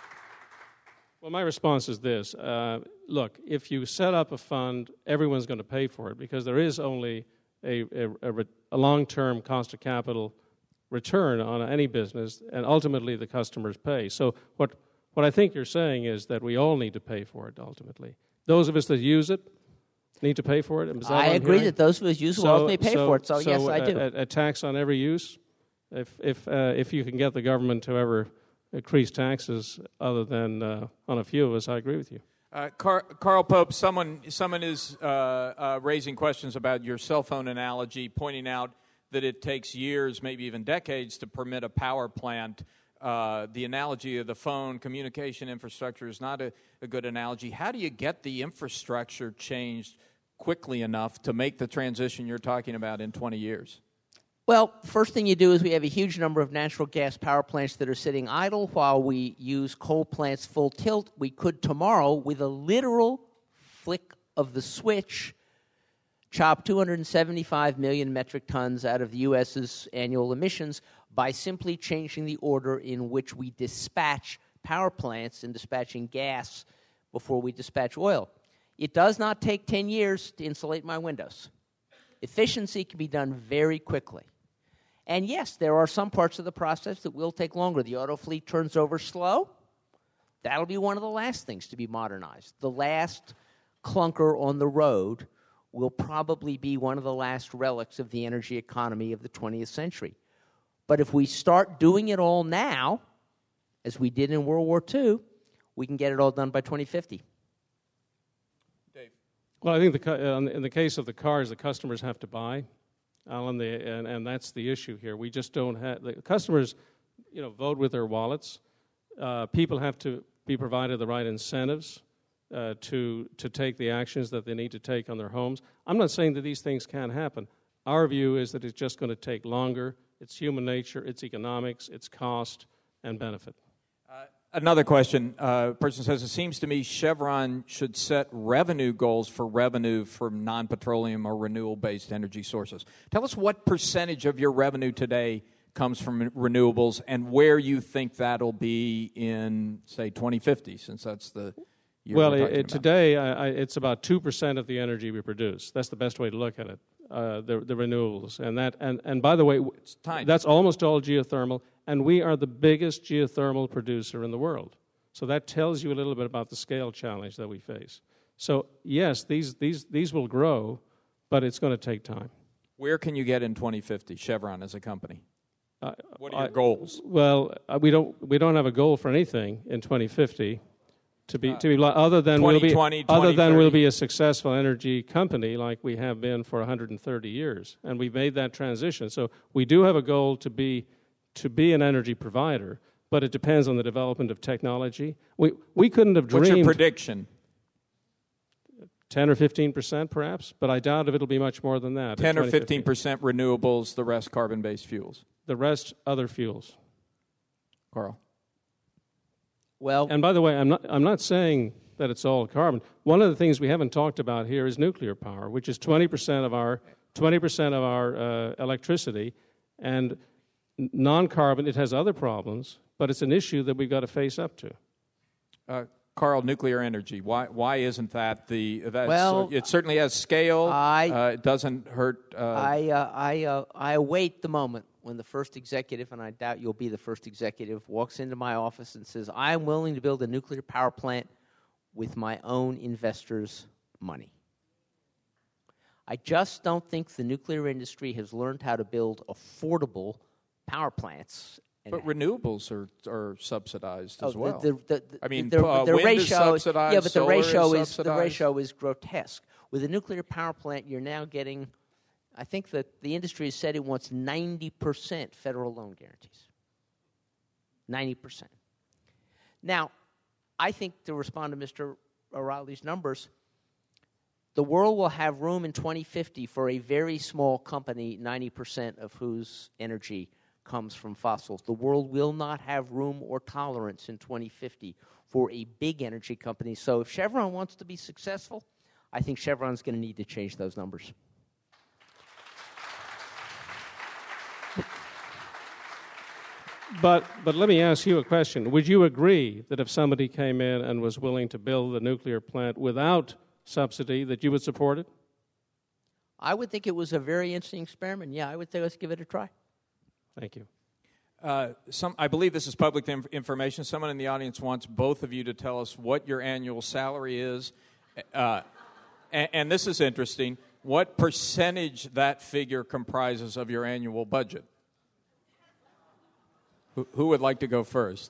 Well, my response is this. Uh, look, if you set up a fund, everyone's going to pay for it because there is only a, a, a, a long-term cost of capital return on any business, and ultimately the customers pay. So what, what I think you're saying is that we all need to pay for it ultimately. Those of us that use it need to pay for it? Is that I agree hearing? that those of us use it so, will ultimately pay so, for it, so, so yes, I do. A, a tax on every use? If, if, uh, if you can get the government to ever increase taxes other than uh, on a few of us, I agree with you. Uh, Car- Carl Pope, someone someone is uh, uh, raising questions about your cell phone analogy, pointing out that it takes years, maybe even decades, to permit a power plant. Uh, the analogy of the phone communication infrastructure is not a, a good analogy. How do you get the infrastructure changed quickly enough to make the transition you're talking about in twenty years? Well, first thing you do is we have a huge number of natural gas power plants that are sitting idle while we use coal plants full tilt. We could tomorrow, with a literal flick of the switch, chop two hundred seventy-five million metric tons out of the U S's annual emissions by simply changing the order in which we dispatch power plants and dispatching gas before we dispatch oil. It does not take ten years to insulate my windows. Efficiency can be done very quickly. And yes, there are some parts of the process that will take longer. The auto fleet turns over slow. That'll be one of the last things to be modernized. The last clunker on the road will probably be one of the last relics of the energy economy of the twentieth century. But if we start doing it all now, as we did in World War Two, we can get it all done by twenty fifty. Dave. Well, I think the, uh, in the case of the cars, the customers have to buy. Alan, the, and, and that's the issue here. We just don't have, the customers, you know, vote with their wallets. Uh, people have to be provided the right incentives uh, to to take the actions that they need to take on their homes. I'm not saying that these things can't happen. Our view is that it's just going to take longer it's human nature, it's economics, it's cost and benefit. Uh, another question. Uh, a person says, it seems to me Chevron should set revenue goals for revenue from non-petroleum or renewable-based energy sources. Tell us what percentage of your revenue today comes from renewables and where you think that'll be in, say, twenty fifty, since that's the year well, we're talking it, about. today I, I, it's about two percent of the energy we produce. That's the best way to look at it, uh, the, the renewables. And, that, and, and by the way, that's almost all geothermal, and we are the biggest geothermal producer in the world. So that tells you a little bit about the scale challenge that we face. So yes, these, these, these will grow, but it's going to take time. Where can you get in twenty fifty, Chevron as a company? Uh, what are your I, goals? Well, uh, we don't we don't have a goal for anything in twenty fifty to be uh, to be other than we'll be other than we'll be a successful energy company like we have been for one hundred thirty years, and we've made that transition. So we do have a goal to be to be an energy provider, but it depends on the development of technology. We we couldn't have dreamed. What's your prediction? ten or fifteen percent, perhaps, but I doubt if it'll be much more than that. ten or fifteen percent renewables, the rest carbon-based fuels. The rest, other fuels. Carl. Well, and by the way, I'm not I'm not saying that it's all carbon. One of the things we haven't talked about here is nuclear power, which is twenty percent of our twenty percent of our uh, electricity, and non-carbon. It has other problems, but it's an issue that we've got to face up to. Uh, Carl, nuclear energy. Why why isn't that the? That's, well, uh, it certainly has scale. I, uh, it doesn't hurt. Uh, I uh, I uh, I await the moment when the first executive, and I doubt you'll be the first executive, walks into my office and says, "I'm willing to build a nuclear power plant with my own investors' money." I just don't think the nuclear industry has learned how to build affordable power plants. But renewables are are subsidized oh, as well. The, the, the, I mean, the, uh, the wind ratio, is subsidized. Yeah, but the solar ratio is, is subsidized. the ratio is grotesque. With a nuclear power plant, you're now getting. I think that the industry has said it wants ninety percent federal loan guarantees. Ninety percent. Now, I think to respond to Mister O'Reilly's numbers, the world will have room in twenty fifty for a very small company, ninety percent of whose energy comes from fossils. The world will not have room or tolerance in twenty fifty for a big energy company. So if Chevron wants to be successful, I think Chevron's going to need to change those numbers. But but let me ask you a question. Would you agree that if somebody came in and was willing to build a nuclear plant without subsidy, that you would support it? I would think it was a very interesting experiment. Yeah, I would say let's give it a try. Thank you. Uh, some, I believe this is public inf- information. Someone in the audience wants both of you to tell us what your annual salary is. Uh, and, and this is interesting. What percentage that figure comprises of your annual budget? Who, who would like to go first?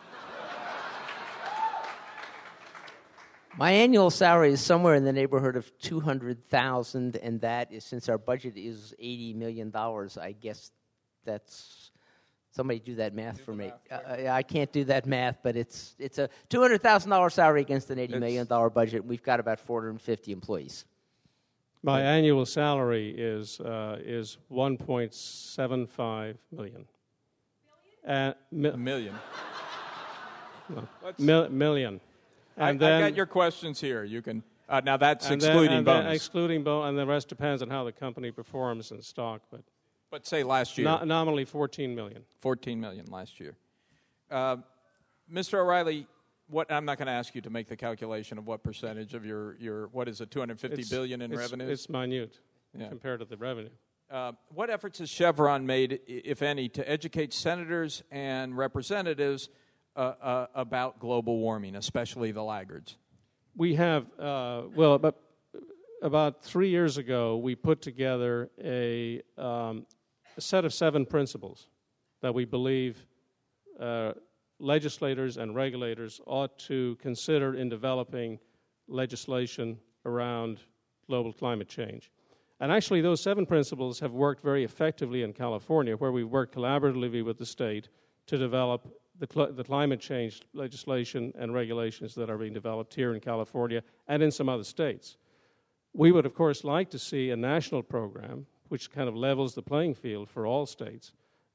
My annual salary is somewhere in the neighborhood of two hundred thousand dollars, and that is, since our budget is eighty million dollars, I guess that's, somebody do that math do for me. Math, uh, I can't do that math, but it's it's a two hundred thousand dollars salary against an eighty million dollars budget. We've got about four hundred fifty employees. My annual salary is uh, is one point seven five million. Uh, mi- a million. no, mil- million. And I, then, I've got your questions here. You can uh, now that's and excluding then, and bonus. Then excluding bonus, and the rest depends on how the company performs in stock. But but say last year, no, nominally fourteen million. Fourteen million last year. Uh, Mister O'Reilly, what I'm not going to ask you to make the calculation of what percentage of your your what is it, two hundred fifty it's, billion in it's, revenues? It's minute yeah. compared to the revenue. Uh, what efforts has Chevron made, if any, to educate senators and representatives uh, uh, about global warming, especially the laggards? We have, uh, well, about, about three years ago, we put together a, um, a set of seven principles that we believe uh, legislators and regulators ought to consider in developing legislation around global climate change. And actually, those seven principles have worked very effectively in California, where we've worked collaboratively with the state to develop the, cl- the climate change legislation and regulations that are being developed here in California and in some other states. We would, of course, like to see a national program which kind of levels the playing field for all states.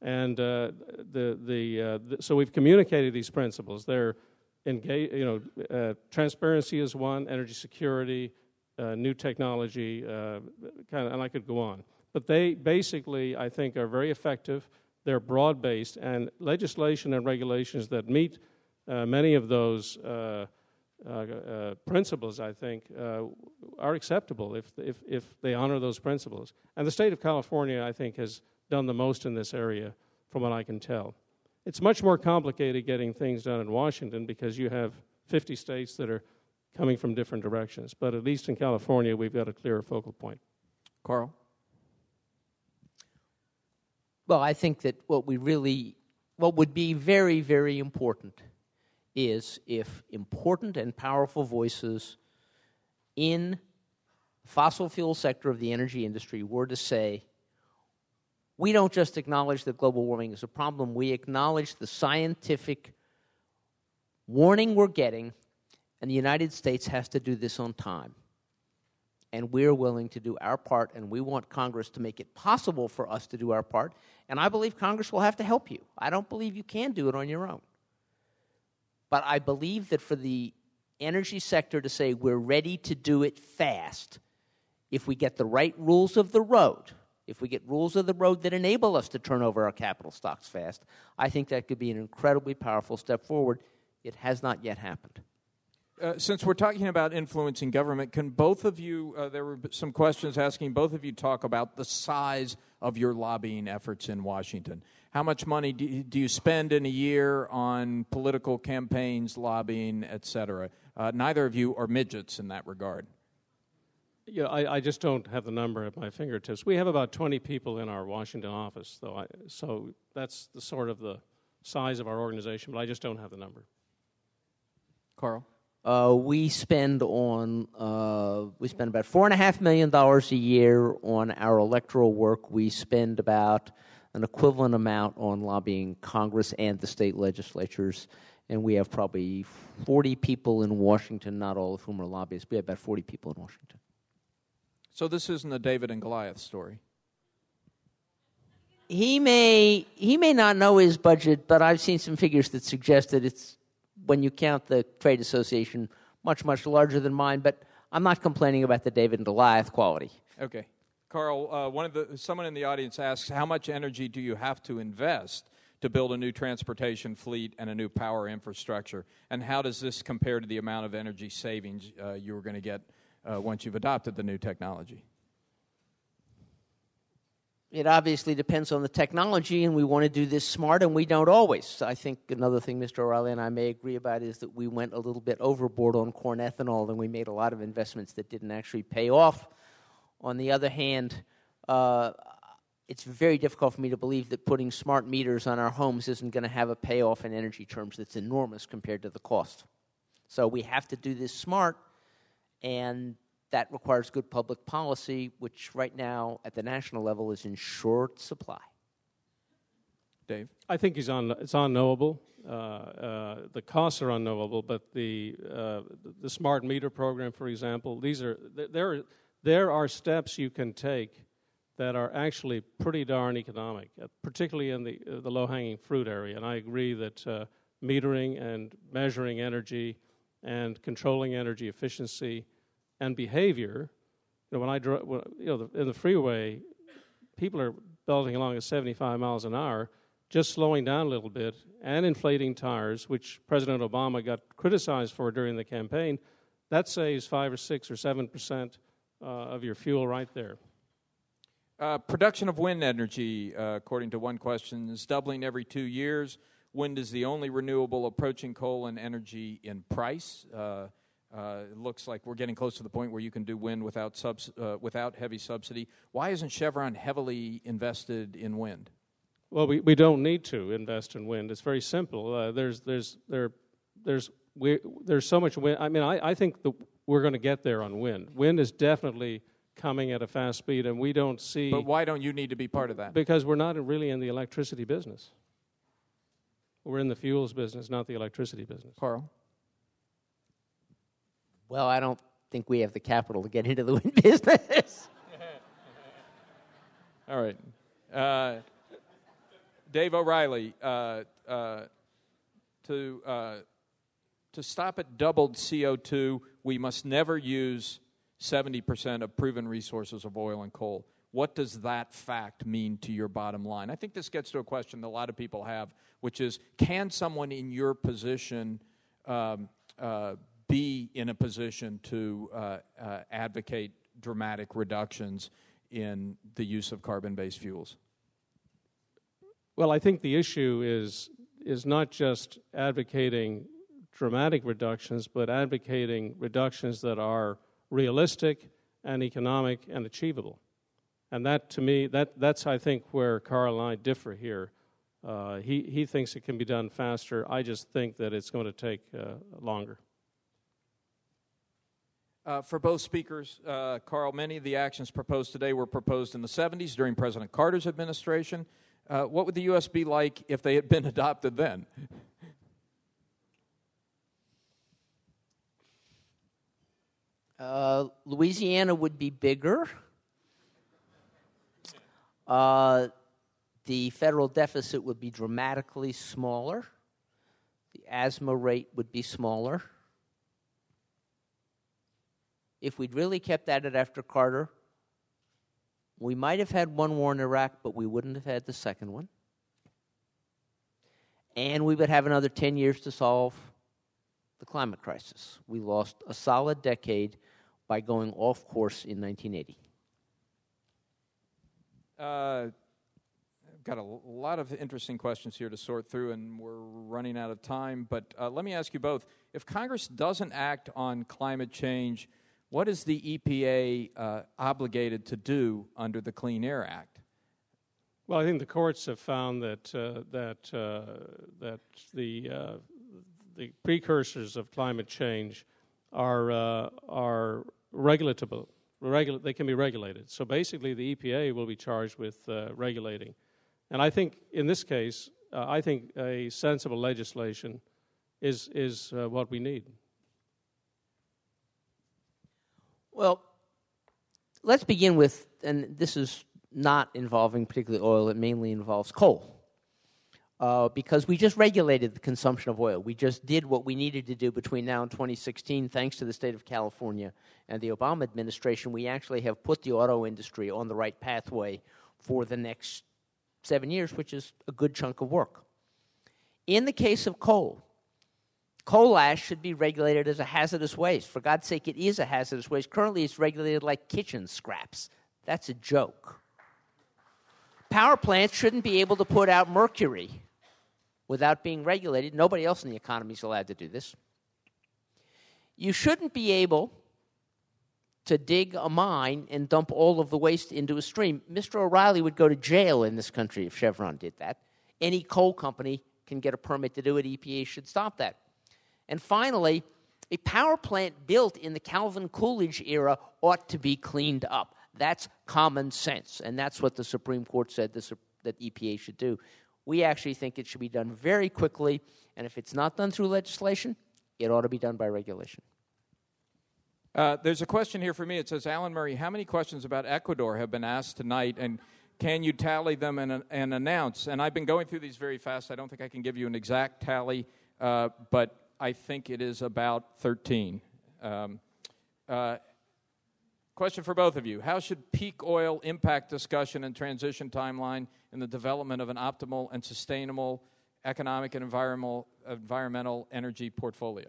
And uh, the the, uh, the so we've communicated these principles. They're engage, you know, uh, transparency is one, energy security, uh, new technology, uh, kind of, and I could go on. But they basically, I think, are very effective. They're broad-based, and legislation and regulations that meet uh, many of those uh, uh, uh, principles, I think, uh, are acceptable if, if if they honor those principles. And the state of California, I think, has done the most in this area, from what I can tell. It's much more complicated getting things done in Washington because you have fifty states that are coming from different directions. But at least in California, we've got a clearer focal point. Carl? Well, I think that what we really, what would be very, very important is if important and powerful voices in the fossil fuel sector of the energy industry were to say, we don't just acknowledge that global warming is a problem, we acknowledge the scientific warning we're getting, and the United States has to do this on time. And we're willing to do our part, and we want Congress to make it possible for us to do our part. And I believe Congress will have to help you. I don't believe you can do it on your own. But I believe that for the energy sector to say we're ready to do it fast, if we get the right rules of the road, if we get rules of the road that enable us to turn over our capital stocks fast, I think that could be an incredibly powerful step forward. It has not yet happened. Uh, since we're talking about influencing government, can both of you, uh, there were some questions asking both of you talk about the size of your lobbying efforts in Washington. How much money do you, do you spend in a year on political campaigns, lobbying, et cetera? Uh, neither of you are midgets in that regard. Yeah, I, I just don't have the number at my fingertips. We have about twenty people in our Washington office, though. I, so that's the sort of the size of our organization, but I just don't have the number. Carl? Uh, we spend on uh, we spend about four and a half million dollars a year on our electoral work. We spend about an equivalent amount on lobbying Congress and the state legislatures, and we have probably forty people in Washington, not all of whom are lobbyists. We have about forty people in Washington. So this isn't a David and Goliath story. He may he may not know his budget, but I've seen some figures that suggest that it's, when you count the trade association, much, much larger than mine, but I'm not complaining about the David and Goliath quality. Okay. Carl, uh, one of the someone in the audience asks, how much energy do you have to invest to build a new transportation fleet and a new power infrastructure? And how does this compare to the amount of energy savings uh, you're going to get uh, once you've adopted the new technology? It obviously depends on the technology, and we want to do this smart, and we don't always. I think another thing Mister O'Reilly and I may agree about is that we went a little bit overboard on corn ethanol, and we made a lot of investments that didn't actually pay off. On the other hand, uh, it's very difficult for me to believe that putting smart meters on our homes isn't going to have a payoff in energy terms that's enormous compared to the cost. So we have to do this smart, and that requires good public policy, which right now at the national level is in short supply. Dave? I think he's on, it's unknowable. Uh, uh, the costs are unknowable, but the uh, the smart meter program, for example, these are there. There are steps you can take that are actually pretty darn economic, uh, particularly in the uh, the low-hanging fruit area. And I agree that uh, metering and measuring energy and controlling energy efficiency and behavior. You know, when I drove, you know, the, in the freeway, people are belting along at seventy-five miles an hour, just slowing down a little bit and inflating tires, which President Obama got criticized for during the campaign. That saves five or six or seven percent uh, of your fuel right there. Uh, production of wind energy, uh, according to one question, is doubling every two years. Wind is the only renewable approaching coal and energy in price. Uh, Uh, it looks like we're getting close to the point where you can do wind without subs- uh, without heavy subsidy. Why isn't Chevron heavily invested in wind? Well, we, we don't need to invest in wind. It's very simple. Uh, there's there's there there's we, there's so much wind. I mean, I, I think the, we're going to get there on wind. Wind is definitely coming at a fast speed, and we don't see. But why don't you need to be part of that? Because we're not really in the electricity business. We're in the fuels business, not the electricity business. Carl? Well, I don't think we have the capital to get into the wind business. All right. Uh, Dave O'Reilly, uh, uh, to uh, to stop at doubled C O two, we must never use seventy percent of proven resources of oil and coal. What does that fact mean to your bottom line? I think this gets to a question that a lot of people have, which is, can someone in your position um, uh, be in a position to uh, uh, advocate dramatic reductions in the use of carbon-based fuels? Well, I think the issue is is not just advocating dramatic reductions, but advocating reductions that are realistic and economic and achievable. And that, to me, that that's, I think, where Carl and I differ here. Uh, he, he thinks it can be done faster. I just think that it's going to take uh, longer. Uh, for both speakers, uh, Carl, many of the actions proposed today were proposed in the seventies during President Carter's administration. Uh, what would the U S be like if they had been adopted then? Uh, Louisiana would be bigger. Uh, the federal deficit would be dramatically smaller. The asthma rate would be smaller. If we'd really kept at it after Carter, we might have had one war in Iraq, but we wouldn't have had the second one. And we would have another ten years to solve the climate crisis. We lost a solid decade by going off course in nineteen eighty. Uh, I've got a lot of interesting questions here to sort through, and we're running out of time. But uh, let me ask you both. If Congress doesn't act on climate change, what is the E P A uh, obligated to do under the Clean Air Act? Well, I think the courts have found that uh, that uh, that the uh, the precursors of climate change are uh, are regulatable. Regula- they can be regulated. So basically, the E P A will be charged with uh, regulating. And I think in this case, uh, I think a sensible legislation is is uh, what we need. Well, let's begin with, and this is not involving particularly oil, it mainly involves coal. Uh, because we just regulated the consumption of oil. We just did what we needed to do between now and twenty sixteen, thanks to the state of California and the Obama administration. We actually have put the auto industry on the right pathway for the next seven years, which is a good chunk of work. In the case of coal, coal ash should be regulated as a hazardous waste. For God's sake, it is a hazardous waste. Currently, it's regulated like kitchen scraps. That's a joke. Power plants shouldn't be able to put out mercury without being regulated. Nobody else in the economy is allowed to do this. You shouldn't be able to dig a mine and dump all of the waste into a stream. Mister O'Reilly would go to jail in this country if Chevron did that. Any coal company can get a permit to do it. E P A should stop that. And finally, a power plant built in the Calvin Coolidge era ought to be cleaned up. That's common sense, and that's what the Supreme Court said this, that E P A should do. We actually think it should be done very quickly, and if it's not done through legislation, it ought to be done by regulation. Uh, there's a question here for me. It says, Alan Murray, how many questions about Ecuador have been asked tonight, and can you tally them and, and announce? And I've been going through these very fast. I don't think I can give you an exact tally, uh, but I think it is about thirteen. Um, uh, question for both of you. How should peak oil impact discussion and transition timeline in the development of an optimal and sustainable economic and environmental, environmental energy portfolio?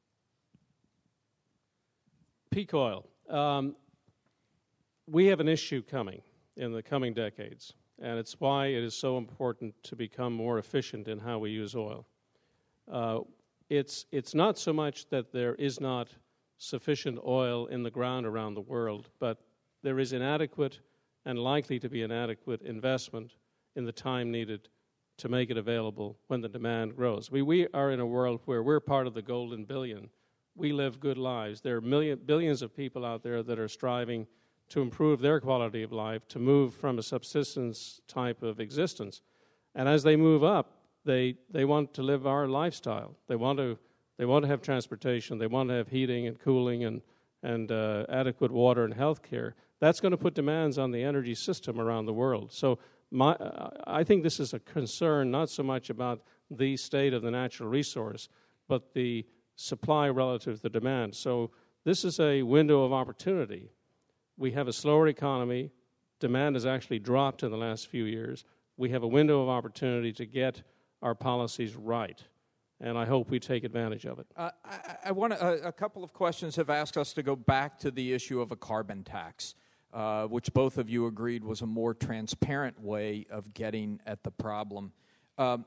Peak oil. Um, we have an issue coming in the coming decades, and it's why it is so important to become more efficient in how we use oil. Uh, it's it's not so much that there is not sufficient oil in the ground around the world, but there is inadequate and likely to be inadequate investment in the time needed to make it available when the demand grows. We, we are in a world where we're part of the golden billion. We live good lives. There are million, billions of people out there that are striving to improve their quality of life, to move from a subsistence type of existence. And as they move up, they they want to live our lifestyle. They want to they want to have transportation. They want to have heating and cooling and and uh, adequate water and health care. That's going to put demands on the energy system around the world. So my, uh, I think this is a concern not so much about the state of the natural resource, but the supply relative to the demand. So this is a window of opportunity. We have a slower economy. Demand has actually dropped in the last few years. We have a window of opportunity to get our policies right, and I hope we take advantage of it. Uh, I, I want to, a, a couple of questions have asked us to go back to the issue of a carbon tax, uh, which both of you agreed was a more transparent way of getting at the problem. Um,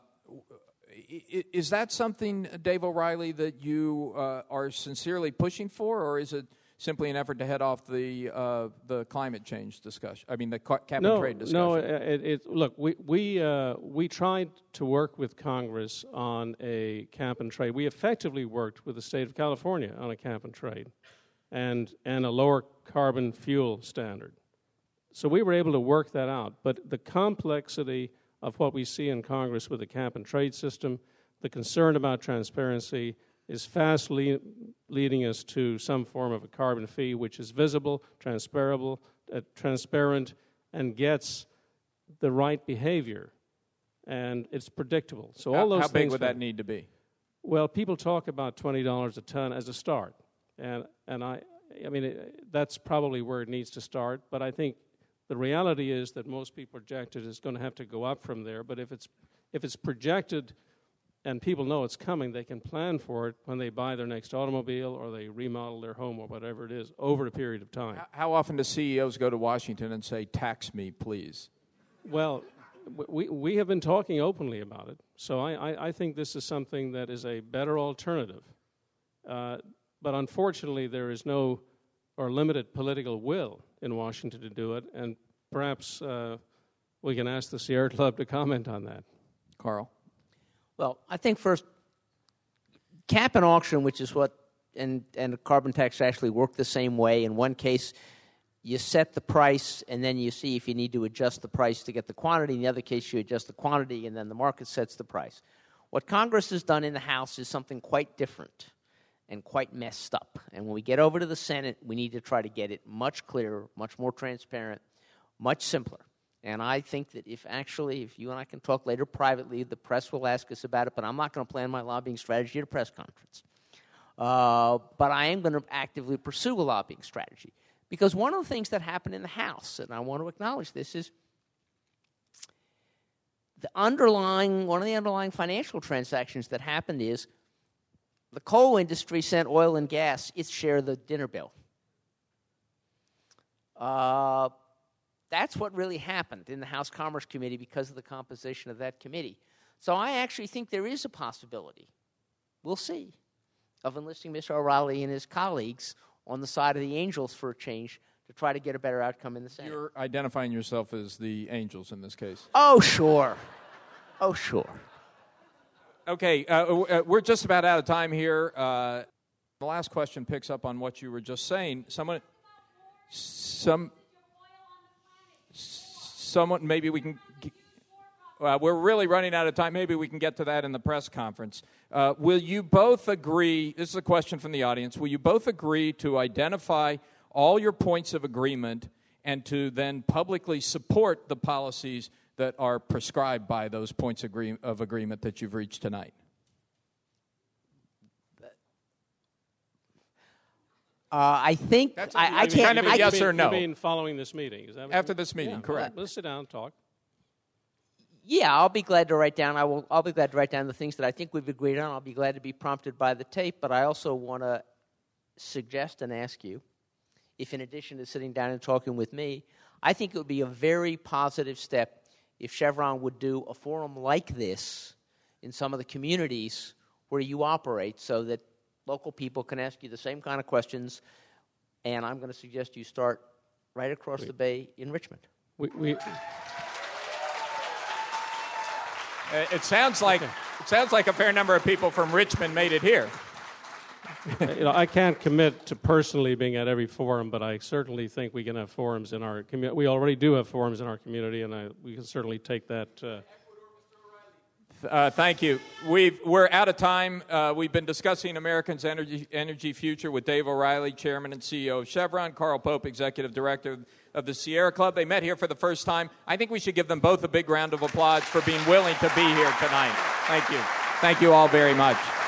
is that something, Dave O'Reilly, that you uh, are sincerely pushing for, or is it simply an effort to head off the uh, the climate change discussion? I mean, the cap and no, trade discussion. No, it, it, look, we we uh, we tried to work with Congress on a cap and trade. We effectively worked with the state of California on a cap and trade, and and a lower carbon fuel standard. So we were able to work that out. But the complexity of what we see in Congress with the cap and trade system, the concern about transparency, is fast le- leading us to some form of a carbon fee which is visible, transparable, uh, transparent, and gets the right behavior, and it's predictable. So all how, those how things. big would that need to be? Well, people talk about twenty dollars a ton as a start, and and I, I mean it, that's probably where it needs to start. But I think the reality is that most people project it is going to have to go up from there. But if it's if it's projected and people know it's coming, they can plan for it when they buy their next automobile or they remodel their home or whatever it is over a period of time. How often do C E Os go to Washington and say, tax me, please? Well, we we have been talking openly about it. So I, I, I think this is something that is a better alternative. Uh, but unfortunately, there is no or limited political will in Washington to do it. And perhaps uh, we can ask the Sierra Club to comment on that. Carl? Well, I think first, cap and auction, which is what, and, and a carbon tax actually work the same way. In one case, you set the price, and then you see if you need to adjust the price to get the quantity. In the other case, you adjust the quantity, and then the market sets the price. What Congress has done in the House is something quite different and quite messed up. And when we get over to the Senate, we need to try to get it much clearer, much more transparent, much simpler. And I think that if actually, if you and I can talk later privately, the press will ask us about it, but I'm not going to plan my lobbying strategy at a press conference. Uh, but I am going to actively pursue a lobbying strategy. Because one of the things that happened in the House, and I want to acknowledge this, is the underlying, one of the underlying financial transactions that happened is the coal industry sent oil and gas its share of the dinner bill. Uh, that's what really happened in the House Commerce Committee because of the composition of that committee. So I actually think there is a possibility, we'll see, of enlisting Mister O'Reilly and his colleagues on the side of the Angels for a change to try to get a better outcome in the Senate. You're identifying yourself as the Angels in this case. Oh, sure. Oh, sure. Okay, uh, we're just about out of time here. Uh, the last question picks up on what you were just saying. Someone, some, someone, maybe we can. Uh, we're really running out of time. Maybe we can get to that in the press conference. Uh, will you both agree? This is a question from the audience. Will you both agree to identify all your points of agreement and to then publicly support the policies that are prescribed by those points agree- of agreement that you've reached tonight? Uh, I think That's I, I mean, can't. kind of a I, yes you or mean, no. You mean following this meeting? Is that what After you mean? this meeting, Yeah, correct. Let's sit down and talk. Yeah, I'll be glad to write down. I will. I'll be glad to write down the things that I think we've agreed on. I'll be glad to be prompted by the tape. But I also want to suggest and ask you, if in addition to sitting down and talking with me, I think it would be a very positive step if Chevron would do a forum like this in some of the communities where you operate, so that local people can ask you the same kind of questions. And I'm going to suggest you start right across we, the bay in Richmond. We. we Uh, it sounds like okay. it sounds like a fair number of people from Richmond made it here. you know, I can't commit to personally being at every forum, but I certainly think we can have forums in our community. We already do have forums in our community, and I, we can certainly take that. Uh, Uh, thank you. We've, we're out of time. Uh, we've been discussing Americans' energy, energy future with Dave O'Reilly, Chairman and C E O of Chevron, Carl Pope, Executive Director of the Sierra Club. They met here for the first time. I think we should give them both a big round of applause for being willing to be here tonight. Thank you. Thank you all very much.